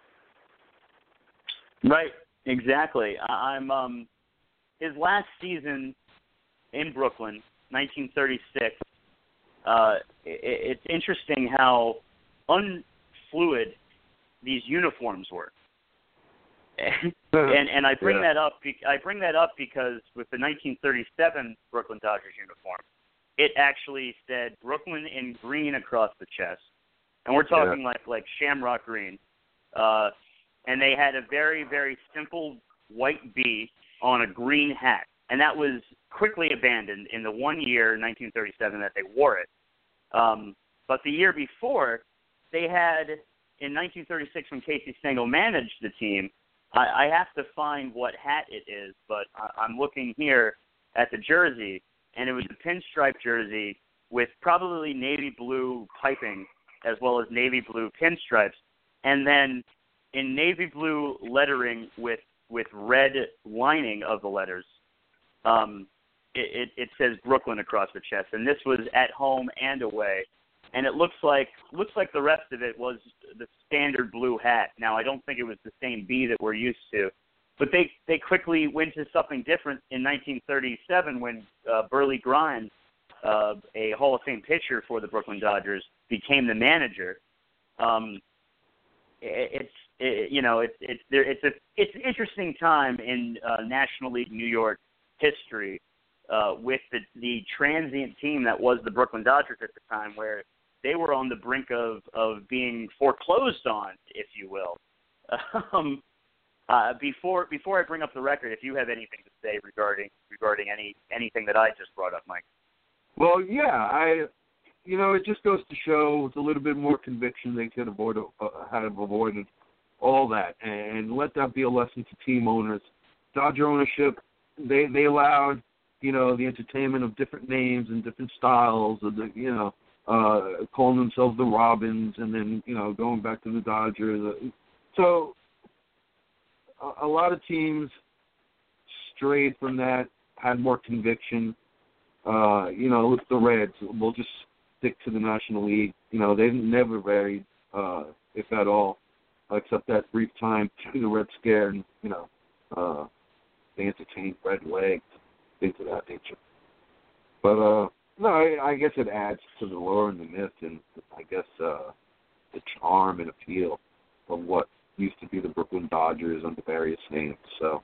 [SPEAKER 3] Right, exactly. I'm um, his last season in Brooklyn, nineteen thirty-six. Uh, it, it's interesting how unfluid these uniforms were, and and I bring yeah. that up. I bring that up because with the nineteen thirty-seven Brooklyn Dodgers uniform, it actually said Brooklyn in green across the chest. And we're talking yeah. like like Shamrock Green, uh, and they had a very very simple white B on a green hat, and that was quickly abandoned in the one year, nineteen thirty-seven, that they wore it. Um, but the year before, they had in nineteen thirty-six when Casey Stengel managed the team. I, I have to find what hat it is, but I, I'm looking here at the jersey, and it was a pinstripe jersey with probably navy blue piping, as well as navy blue pinstripes, and then in navy blue lettering with, with red lining of the letters, um, it, it, it says Brooklyn across the chest. And this was at home and away, and it looks like looks like the rest of it was the standard blue hat. Now, I don't think it was the same B that we're used to, but they, they quickly went to something different in nineteen thirty-seven when uh, Burley Grimes, uh, a Hall of Fame pitcher for the Brooklyn Dodgers, became the manager. Um, it, it's it, you know it's it's there it's a it's an interesting time in uh, National League New York history uh, with the, the transient team that was the Brooklyn Dodgers at the time, where they were on the brink of, of being foreclosed on, if you will. Um, uh, before before I bring up the record, if you have anything to say regarding regarding any anything that I just brought up, Mike.
[SPEAKER 5] Well, yeah, I, you know, it just goes to show with a little bit more conviction they could avoid uh, have avoided all that, and let that be a lesson to team owners. Dodger ownership, they they allowed, you know, the entertainment of different names and different styles, of the, you know, uh, calling themselves the Robins, and then, you know, going back to the Dodgers. So a, a lot of teams strayed from that, had more conviction. Uh, you know, with the Reds, we'll just stick to the National League. You know, they never varied, uh, if at all, except that brief time to the Red Scare, and, you know, uh, they entertained red legs, things of that nature. But, uh, no, I, I guess it adds to the lore and the myth, and I guess uh, the charm and appeal of what used to be the Brooklyn Dodgers under various names. So,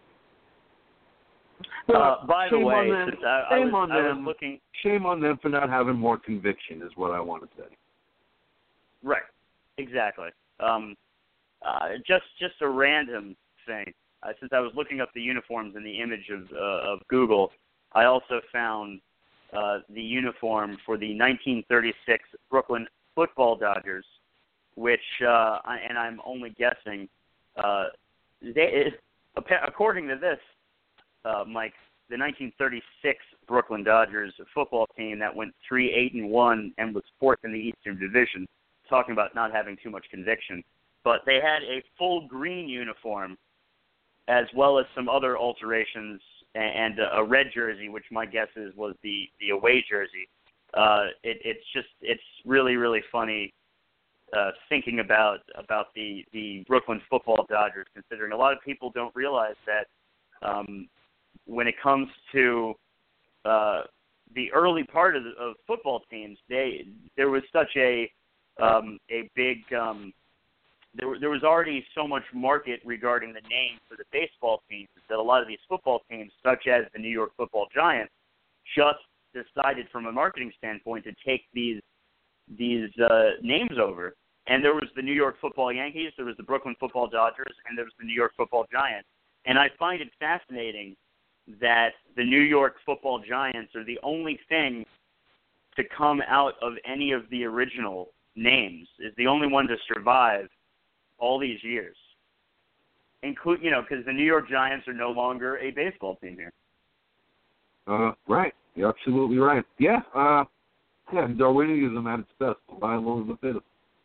[SPEAKER 3] Uh, by the
[SPEAKER 5] shame
[SPEAKER 3] way,
[SPEAKER 5] on them.
[SPEAKER 3] since I, I,
[SPEAKER 5] Shame
[SPEAKER 3] was,
[SPEAKER 5] on
[SPEAKER 3] I
[SPEAKER 5] them.
[SPEAKER 3] was looking.
[SPEAKER 5] Shame on them for not having more conviction, is what I want to say.
[SPEAKER 3] Right, exactly. Um, uh, just just a random thing. Uh, since I was looking up the uniforms in the image of uh, of Google, I also found uh, the uniform for the nineteen thirty-six Brooklyn Football Dodgers, which, uh, I, and I'm only guessing, uh, they, according to this, uh, Mike, the nineteen thirty-six Brooklyn Dodgers football team that went three eight and one and was fourth in the Eastern Division, talking about not having too much conviction, but they had a full green uniform as well as some other alterations and a red jersey, which my guess is was the, the away jersey. Uh, it, it's just it's really really funny uh, thinking about about the, the Brooklyn Football Dodgers, considering a lot of people don't realize that um, when it comes to uh, the early part of, the, of football teams, they there was such a um, a big um, There, there was already so much market regarding the name for the baseball teams that a lot of these football teams, such as the New York Football Giants, just decided from a marketing standpoint to take these these uh, names over. And there was the New York Football Yankees, there was the Brooklyn Football Dodgers, and there was the New York Football Giants. And I find it fascinating that the New York Football Giants are the only thing to come out of any of the original names, is the only one to survive all these years, include you know, because the New York Giants are no longer a baseball team here.
[SPEAKER 5] Uh, right, you're absolutely right. Yeah, uh, yeah, Darwinism at its best, by and large, the fittest.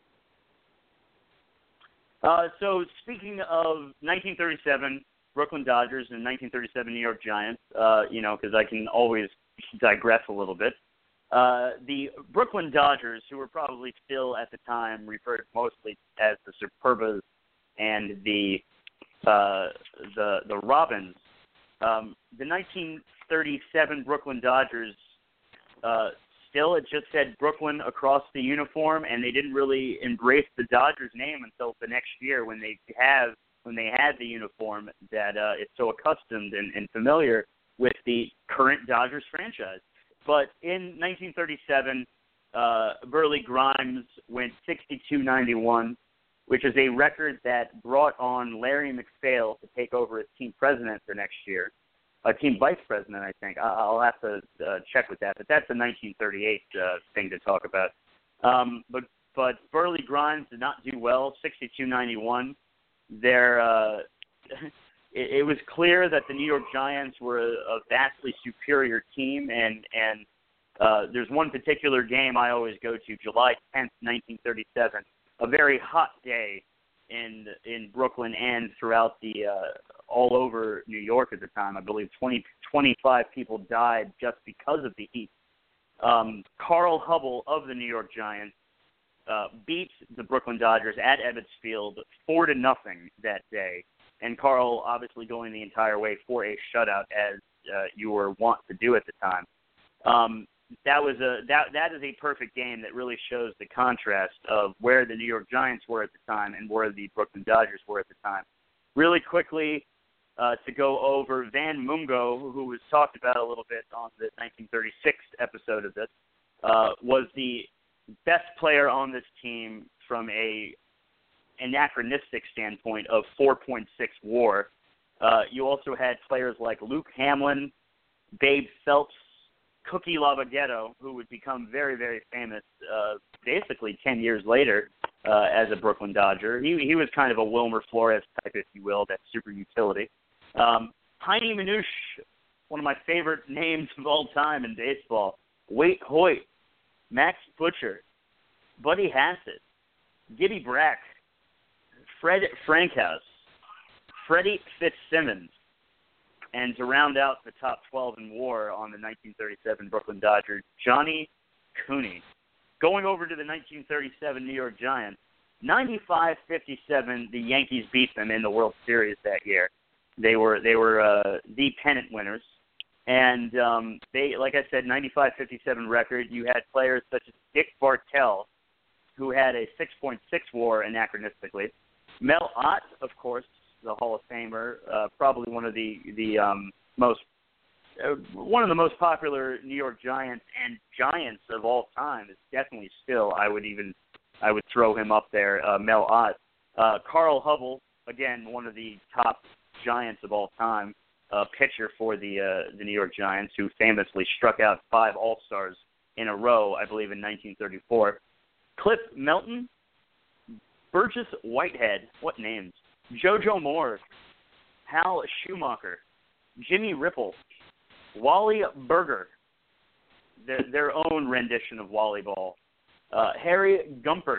[SPEAKER 3] Uh, so speaking of nineteen thirty-seven Brooklyn Dodgers and nineteen thirty-seven New York Giants, uh, you know, because I can always digress a little bit. Uh, the Brooklyn Dodgers, who were probably still at the time referred mostly as the Superbas and the uh, the the Robins, um, the nineteen thirty-seven Brooklyn Dodgers uh, still it just said Brooklyn across the uniform, and they didn't really embrace the Dodgers name until the next year when they have when they had the uniform that uh, is so accustomed and, and familiar with the current Dodgers franchise. But in nineteen thirty-seven, uh, Burley Grimes went sixty-two ninety-one, which is a record that brought on Larry McPhail to take over as team president for next year. Uh, team vice president, I think. I'll have to uh, check with that, but that's a nineteen thirty-eight uh, thing to talk about. Um, but but Burley Grimes did not do well, sixty-two ninety-one. Their uh, it, it was clear that the New York Giants were a, a vastly superior team, and and uh, there's one particular game I always go to, July tenth, nineteen thirty-seven, a very hot day in in Brooklyn and throughout the uh, all over New York at the time. I believe twenty, twenty-five people died just because of the heat. Um, Carl Hubble of the New York Giants uh, beat the Brooklyn Dodgers at Ebbets Field four to nothing that day. And Carl obviously going the entire way for a shutout, as uh, you were wont to do at the time. Um, that was a that that is a perfect game that really shows the contrast of where the New York Giants were at the time and where the Brooklyn Dodgers were at the time. Really quickly, uh, to go over Van Mungo, who was talked about a little bit on the nineteen thirty-six episode of this, uh, was the best player on this team from a anachronistic standpoint of four point six WAR. Uh, you also had players like Luke Hamlin, Babe Phelps, Cookie Lavagetto, who would become very, very famous uh, basically ten years later uh, as a Brooklyn Dodger. He he was kind of a Wilmer Flores type, if you will, that super utility. Um, Heine Manouche, one of my favorite names of all time in baseball. Waite Hoyt, Max Butcher, Buddy Hassett, Gibby Brack, Fred Frankhouse, Freddie Fitzsimmons, and to round out the top twelve in WAR on the nineteen thirty-seven Brooklyn Dodgers, Johnny Cooney. Going over to the nineteen thirty-seven New York Giants, ninety-five fifty-seven, the Yankees beat them in the World Series that year. They were they were uh, the pennant winners, and um, they, like I said, ninety-five fifty-seven record. You had players such as Dick Bartell, who had a six point six WAR anachronistically. Mel Ott, of course, the Hall of Famer, uh, probably one of the the um, most uh, one of the most popular New York Giants and Giants of all time. Is definitely still, I would even I would throw him up there. Uh, Mel Ott, uh, Carl Hubble, again one of the top Giants of all time, uh, pitcher for the uh, the New York Giants, who famously struck out five All-Stars in a row, I believe, in nineteen thirty-four. Cliff Melton, Burgess Whitehead, what names? JoJo Moore, Hal Schumacher, Jimmy Ripple, Wally Berger, their, their own rendition of Wally Ball, uh, Harry Gumpert,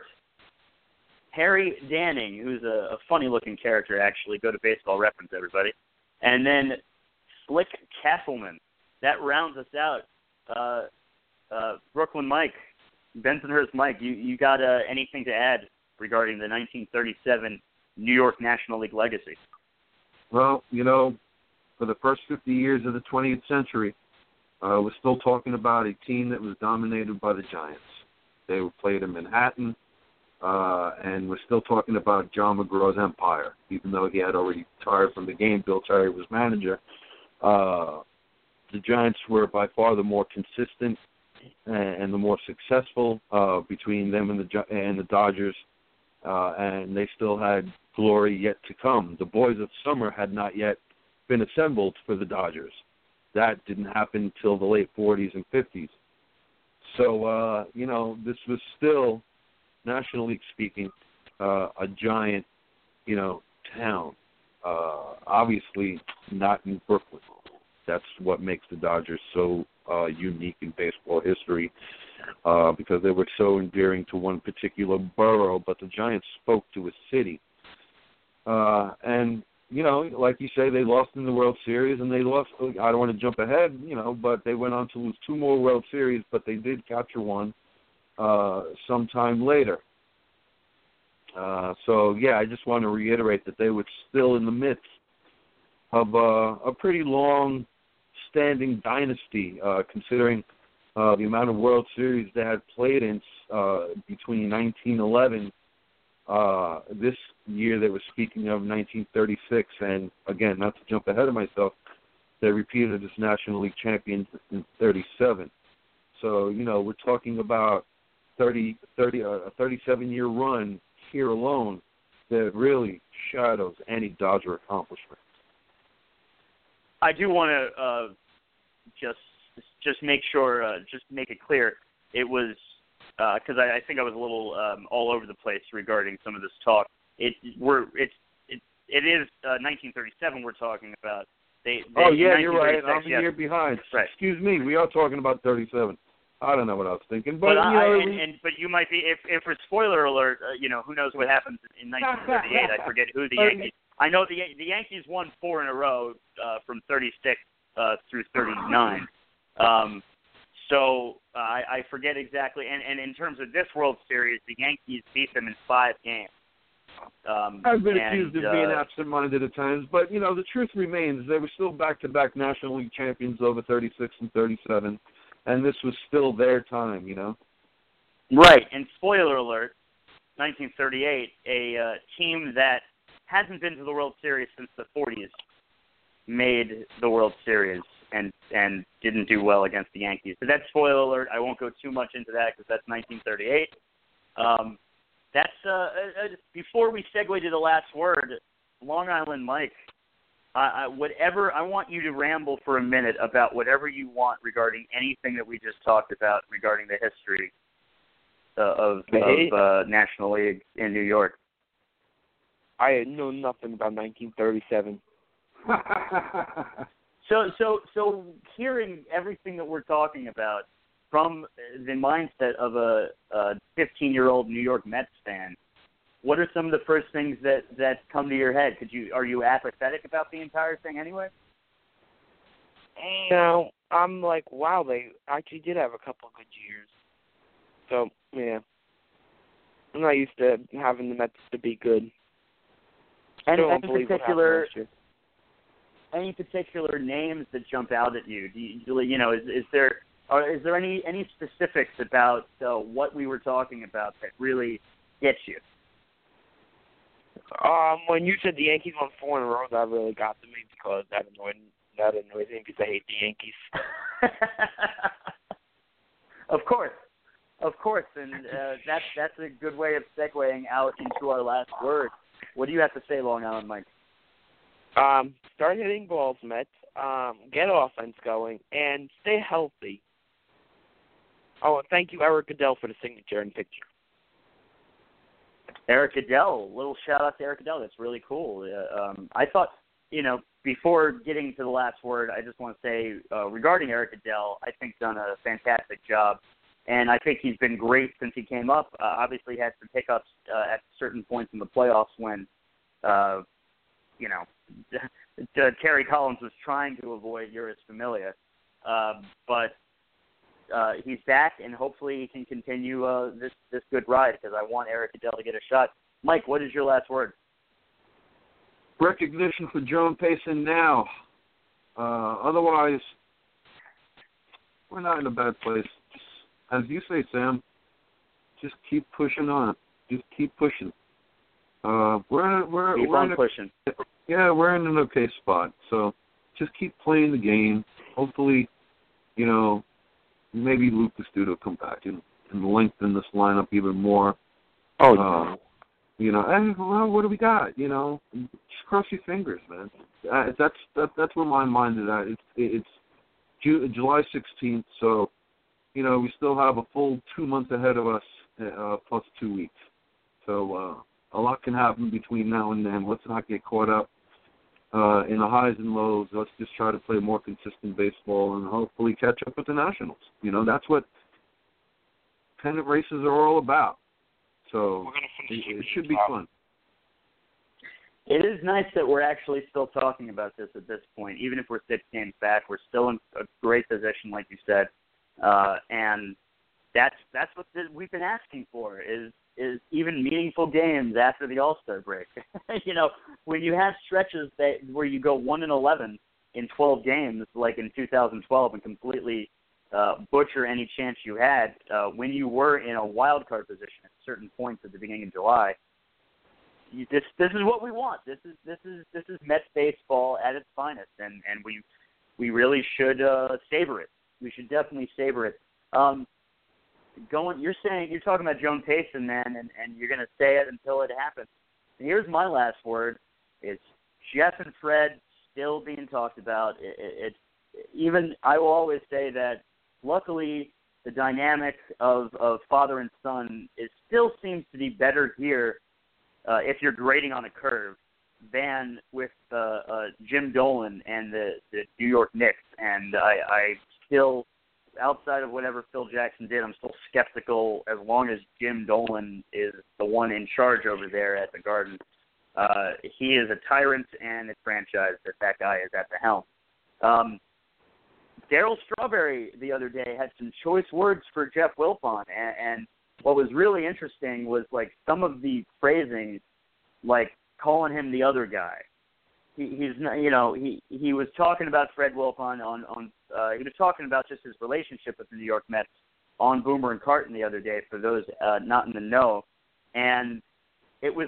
[SPEAKER 3] Harry Danning, who's a, a funny-looking character, actually. Go to Baseball Reference, everybody. And then Slick Castleman. That rounds us out. Uh, uh, Brooklyn Mike, Bensonhurst Mike, you, you got uh, anything to add regarding the nineteen thirty-seven New York National League legacy?
[SPEAKER 5] Well, you know, for the first fifty years of the twentieth century, uh, we're still talking about a team that was dominated by the Giants. They were played in Manhattan, uh, and we're still talking about John McGraw's empire, even though he had already retired from the game. Bill Terry was manager. Uh, the Giants were by far the more consistent and, and the more successful uh, between them and the and the Dodgers, uh, and they still had glory yet to come. The Boys of Summer had not yet been assembled for the Dodgers. That didn't happen until the late forties and fifties. So, uh, you know, this was still, National League speaking, uh, a giant, you know, town. Uh, obviously not in Brooklyn. That's what makes the Dodgers so uh, unique in baseball history, uh, because they were so endearing to one particular borough, but the Giants spoke to a city. Uh, and, you know, like you say, they lost in the World Series, and they lost, I don't want to jump ahead, you know, but they went on to lose two more World Series, but they did capture one uh, sometime later. Uh, so, yeah, I just want to reiterate that they were still in the midst of uh, a pretty long-standing dynasty, uh, considering uh, the amount of World Series they had played in uh, between nineteen eleven. Uh, this year they were speaking of nineteen thirty-six, and again, not to jump ahead of myself, they repeated as National League champions in thirty-seven. So, you know, we're talking about thirty, thirty, uh, a thirty-seven-year run here alone that really shadows any Dodger accomplishment.
[SPEAKER 3] I do want to uh, just just make sure, uh, just make it clear, it was because uh, I, I think I was a little um, all over the place regarding some of this talk. It we're it's it it is uh, nineteen thirty-seven we're talking about. They, they
[SPEAKER 5] oh yeah, you're right. I'm a
[SPEAKER 3] yes.
[SPEAKER 5] year behind.
[SPEAKER 3] Right.
[SPEAKER 5] Excuse me. We are talking about thirty-seven. I don't know what I was thinking, but,
[SPEAKER 3] but
[SPEAKER 5] you
[SPEAKER 3] I,
[SPEAKER 5] know,
[SPEAKER 3] and, and but you might be if if for spoiler alert, uh, you know who knows what happens in nineteen thirty-eight. I forget who the Yankees. I know the the Yankees won four in a row uh, from thirty-six uh, through thirty-nine. Um, so uh, I, I forget exactly. And, and in terms of this World Series, the Yankees beat them in five games. Um,
[SPEAKER 5] I've been
[SPEAKER 3] and,
[SPEAKER 5] accused of
[SPEAKER 3] uh,
[SPEAKER 5] being absent-minded at times, but you know the truth remains they were still back-to-back National League champions over thirty-six and thirty-seven, and this was still their time. You know.
[SPEAKER 3] Right. And spoiler alert, nineteen thirty-eight, a uh, team that hasn't been to the World Series since the forties made the World Series and and didn't do well against the Yankees. So that's spoiler alert. I won't go too much into that because that's nineteen thirty-eight. Um, that's uh, uh, before we segue to the last word. Long Island Mike, uh, I, whatever I want you to ramble for a minute about whatever you want regarding anything that we just talked about regarding the history uh, of, of uh, National League in New York.
[SPEAKER 6] I know nothing about nineteen thirty-seven.
[SPEAKER 3] so, so, so, hearing everything that we're talking about from the mindset of a fifteen-year-old New York Mets fan, what are some of the first things that, that come to your head? Could you are you apathetic about the entire thing anyway?
[SPEAKER 6] No, I'm like, wow, they actually did have a couple of good years. So yeah, I'm not used to having the Mets to be good.
[SPEAKER 3] Any,
[SPEAKER 6] Still don't
[SPEAKER 3] any
[SPEAKER 6] believe what
[SPEAKER 3] particular
[SPEAKER 6] happened last year.
[SPEAKER 3] any particular names that jump out at you? Do you, you know, is, is there are, is there any any specifics about uh, what we were talking about that really gets you?
[SPEAKER 6] Um, when you said the Yankees won four in a row, that really got to me because that annoyed that annoys me because I hate the Yankees.
[SPEAKER 3] Of course, of course, and uh, that's that's a good way of segueing out into our last word. What do you have to say, Long Island Mike?
[SPEAKER 6] Um, start hitting balls, Mets. Um, get offense going and stay healthy. Oh, and thank you, Eric Goodell, for the signature and picture.
[SPEAKER 3] Eric Goodell, little shout out to Eric Goodell. That's really cool. Uh, um, I thought, you know, before getting to the last word, I just want to say uh, regarding Eric Goodell, I think done a fantastic job, and I think he's been great since he came up. Uh, obviously, had some hiccups uh, at certain points in the playoffs when, uh, you know, Terry Collins was trying to avoid Uris Familia, uh, but. Uh, he's back, and hopefully he can continue uh, this this good ride because I want Eric Goodell to get a shot. Mike, what is your last word?
[SPEAKER 5] Recognition for Joan Payson now. Uh, otherwise, we're not in a bad place. Just, as you say, Sam, just keep pushing on. Just keep pushing. Uh, we're we're
[SPEAKER 3] keep
[SPEAKER 5] we're
[SPEAKER 3] on
[SPEAKER 5] in a,
[SPEAKER 3] pushing.
[SPEAKER 5] Yeah, we're in an okay spot. So just keep playing the game. Hopefully, you know. Maybe Lucas Duda will come back and, and lengthen this lineup even more.
[SPEAKER 6] Oh,
[SPEAKER 5] uh,
[SPEAKER 6] no.
[SPEAKER 5] You know, and well, what do we got? You know, just cross your fingers, man. Uh, that's that, that's where my mind is at. It's it's Ju- July sixteenth, so you know we still have a full two months ahead of us, uh, plus two weeks. So uh, a lot can happen between now and then. Let's not get caught up uh, in the highs and lows. Let's just try to play more consistent baseball and hopefully catch up with the Nationals. You know, that's what pennant races are all about. So it, it should be fun.
[SPEAKER 3] It is nice that we're actually still talking about this at this point. Even if we're six games back, we're still in a great position, like you said. Uh, and that's that's what th- we've been asking for is is even meaningful games after the All-Star break. You know, when you have stretches that where you go one and eleven in twelve games, like in two thousand twelve, and completely uh, butcher any chance you had, uh, when you were in a wild card position at certain points at the beginning of July, you, this this is what we want. This is this is this is Mets baseball at its finest, and, and we we really should uh, savor it. We should definitely savor it. Um, Going, you're saying you're talking about Joan Payson, man, and, and you're going to say it until it happens. And here's my last word: it's Jeff and Fred still being talked about. It, it, it even I will always say that. Luckily, the dynamic of, of father and son is still seems to be better here, uh, if you're grading on a curve, than with uh, uh, Jim Dolan and the, the New York Knicks. And I, I still. Outside of whatever Phil Jackson did, I'm still skeptical as long as Jim Dolan is the one in charge over there at the Garden. Uh, he is a tyrant and a franchise that that guy is at the helm. Um, Darryl Strawberry the other day had some choice words for Jeff Wilpon, and, and what was really interesting was like some of the phrasing, like calling him the other guy. He, he's not, you know, he, he was talking about Fred Wilpon on, on uh, he was talking about just his relationship with the New York Mets on Boomer and Carton the other day for those uh, not in the know. And it was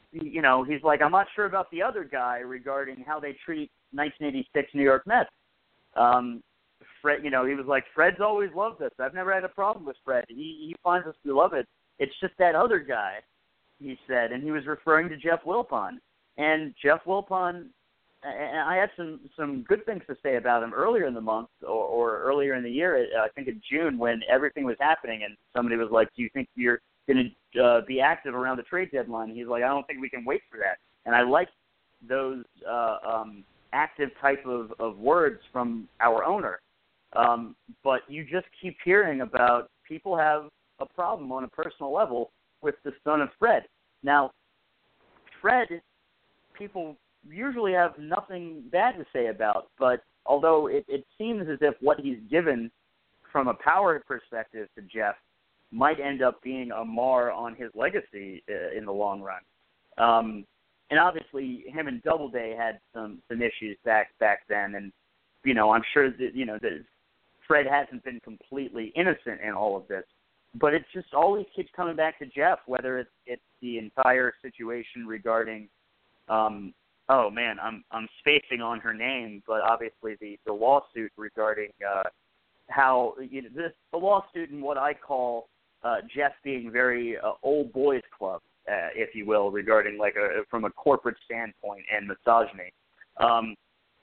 [SPEAKER 3] you know, he's like, I'm not sure about the other guy regarding how they treat nineteen eighty-six New York Mets. Um, Fred, you know, he was like, Fred's always loved us. I've never had a problem with Fred. He he finds us beloved. It's just that other guy, he said, and he was referring to Jeff Wilpon. And Jeff Wilpon, and I had some, some good things to say about him earlier in the month or, or earlier in the year, I think in June, when everything was happening, and somebody was like, do you think you're going to uh, be active around the trade deadline? He's like, I don't think we can wait for that. And I like those uh, um, active type of, of words from our owner. Um, but you just keep hearing about people have a problem on a personal level with the son of Fred. Now, Fred, people usually have nothing bad to say about, but although it, it seems as if what he's given from a power perspective to Jeff might end up being a mar on his legacy uh, in the long run. Um, and obviously, him and Doubleday had some, some issues back back then, and you know, I'm sure that you know that Fred hasn't been completely innocent in all of this, but it just always keeps coming back to Jeff, whether it's it's the entire situation regarding, um, oh man, I'm I'm spacing on her name, but obviously the, the lawsuit regarding uh, how you know this the lawsuit and what I call uh, Jeff being very uh, old boys club, uh, if you will, regarding like a from a corporate standpoint and misogyny. Um,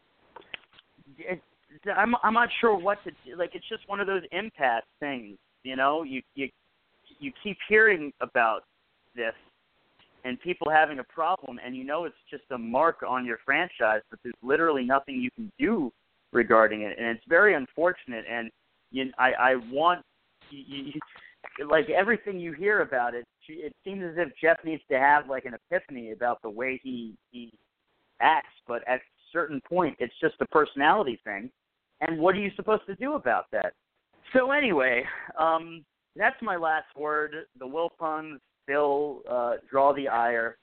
[SPEAKER 3] it, I'm I'm not sure what to do. Like, it's just one of those impasse things, you know. You you you keep hearing about this and people having a problem, and you know it's just a mark on your franchise, but there's literally nothing you can do regarding it, and it's very unfortunate. And you, I I want you, you, like everything you hear about it, it seems as if Jeff needs to have like an epiphany about the way he he acts, but at a certain point, it's just a personality thing. And what are you supposed to do about that? So anyway, um, that's my last word. The Wilpons still uh, draw the ire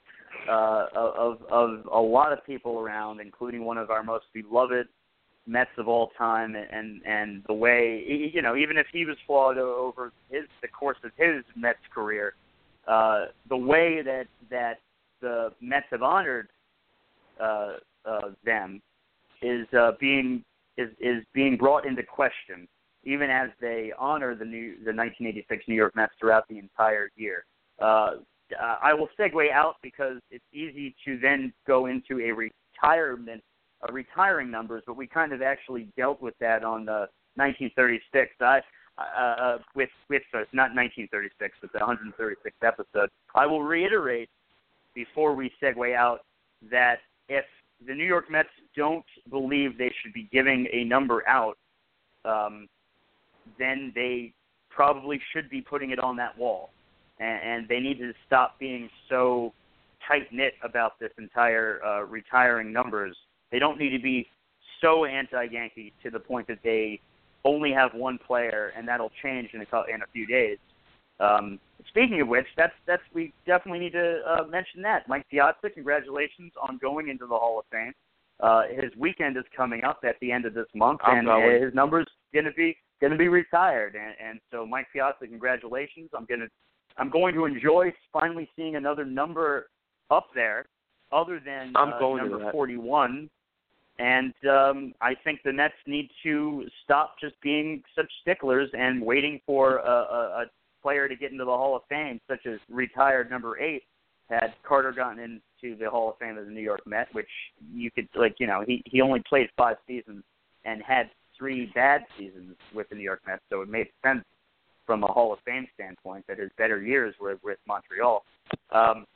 [SPEAKER 3] uh, of, of a lot of people around, including one of our most beloved Mets of all time. And, and the way, you know, even if he was flawed over his, the course of his Mets career, uh, the way that, that the Mets have honored uh, uh, them is uh, being is, is being brought into question, even as they honor the new the nineteen eighty-six New York Mets throughout the entire year. Uh, I will segue out because it's easy to then go into a retirement, a retiring numbers, but we kind of actually dealt with that on the nineteen thirty-six. I, uh, with with uh, not nineteen thirty-six, but the one hundred thirty-sixth episode. I will reiterate before we segue out that if the New York Mets don't believe they should be giving a number out, um, then they probably should be putting it on that wall. And, and they need to stop being so tight-knit about this entire uh, retiring numbers. They don't need to be so anti-Yankee to the point that they only have one player, and that'll change in a, in a few days. Um, speaking of which, that's that's we definitely need to uh, mention that. Mike Piazza, congratulations on going into the Hall of Fame. Uh, his weekend is coming up at the end of this month,
[SPEAKER 6] I'm
[SPEAKER 3] and
[SPEAKER 6] going.
[SPEAKER 3] his number's gonna be gonna be retired. And, and so, Mike Piazza, congratulations. I'm gonna I'm going to enjoy finally seeing another number up there, other than
[SPEAKER 6] I'm
[SPEAKER 3] uh,
[SPEAKER 6] going to
[SPEAKER 3] number
[SPEAKER 6] that.
[SPEAKER 3] forty-one. And um, I think the Nets need to stop just being such sticklers and waiting for a, a, a player to get into the Hall of Fame, such as retired number eight, had Carter gotten into the Hall of Fame as a New York Met, which you could, like, you know, he, he only played five seasons and had three bad seasons with the New York Mets, so it made sense from a Hall of Fame standpoint that his better years were with Montreal. Um,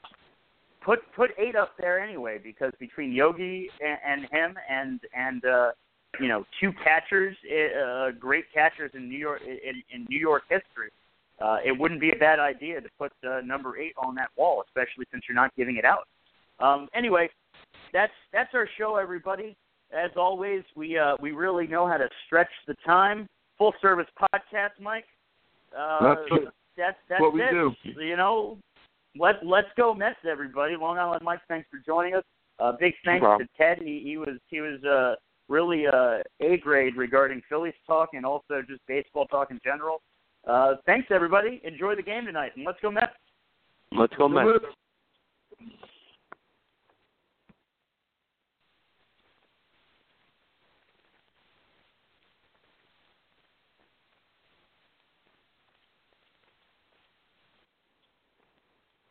[SPEAKER 3] put put eight up there anyway, because between Yogi and, and him and, and uh, you know, two catchers, uh, great catchers in New York in, in New York history, Uh, it wouldn't be a bad idea to put uh, number eight on that wall, especially since you're not giving it out. Um, anyway, that's that's our show, everybody. As always, we uh, we really know how to stretch the time. Full service podcast, Mike. Uh,
[SPEAKER 5] that's
[SPEAKER 3] that's that's
[SPEAKER 5] what we
[SPEAKER 3] it.
[SPEAKER 5] do.
[SPEAKER 3] You know, let let's go Mets, everybody. Long Island Mike, thanks for joining us. Uh, big thanks
[SPEAKER 6] No
[SPEAKER 3] to Ted. He, he was he was uh, really uh, A grade regarding Phillies talk and also just baseball talk in general. Uh, thanks, everybody. Enjoy the game tonight, and let's go Mets.
[SPEAKER 6] Let's go, Mets.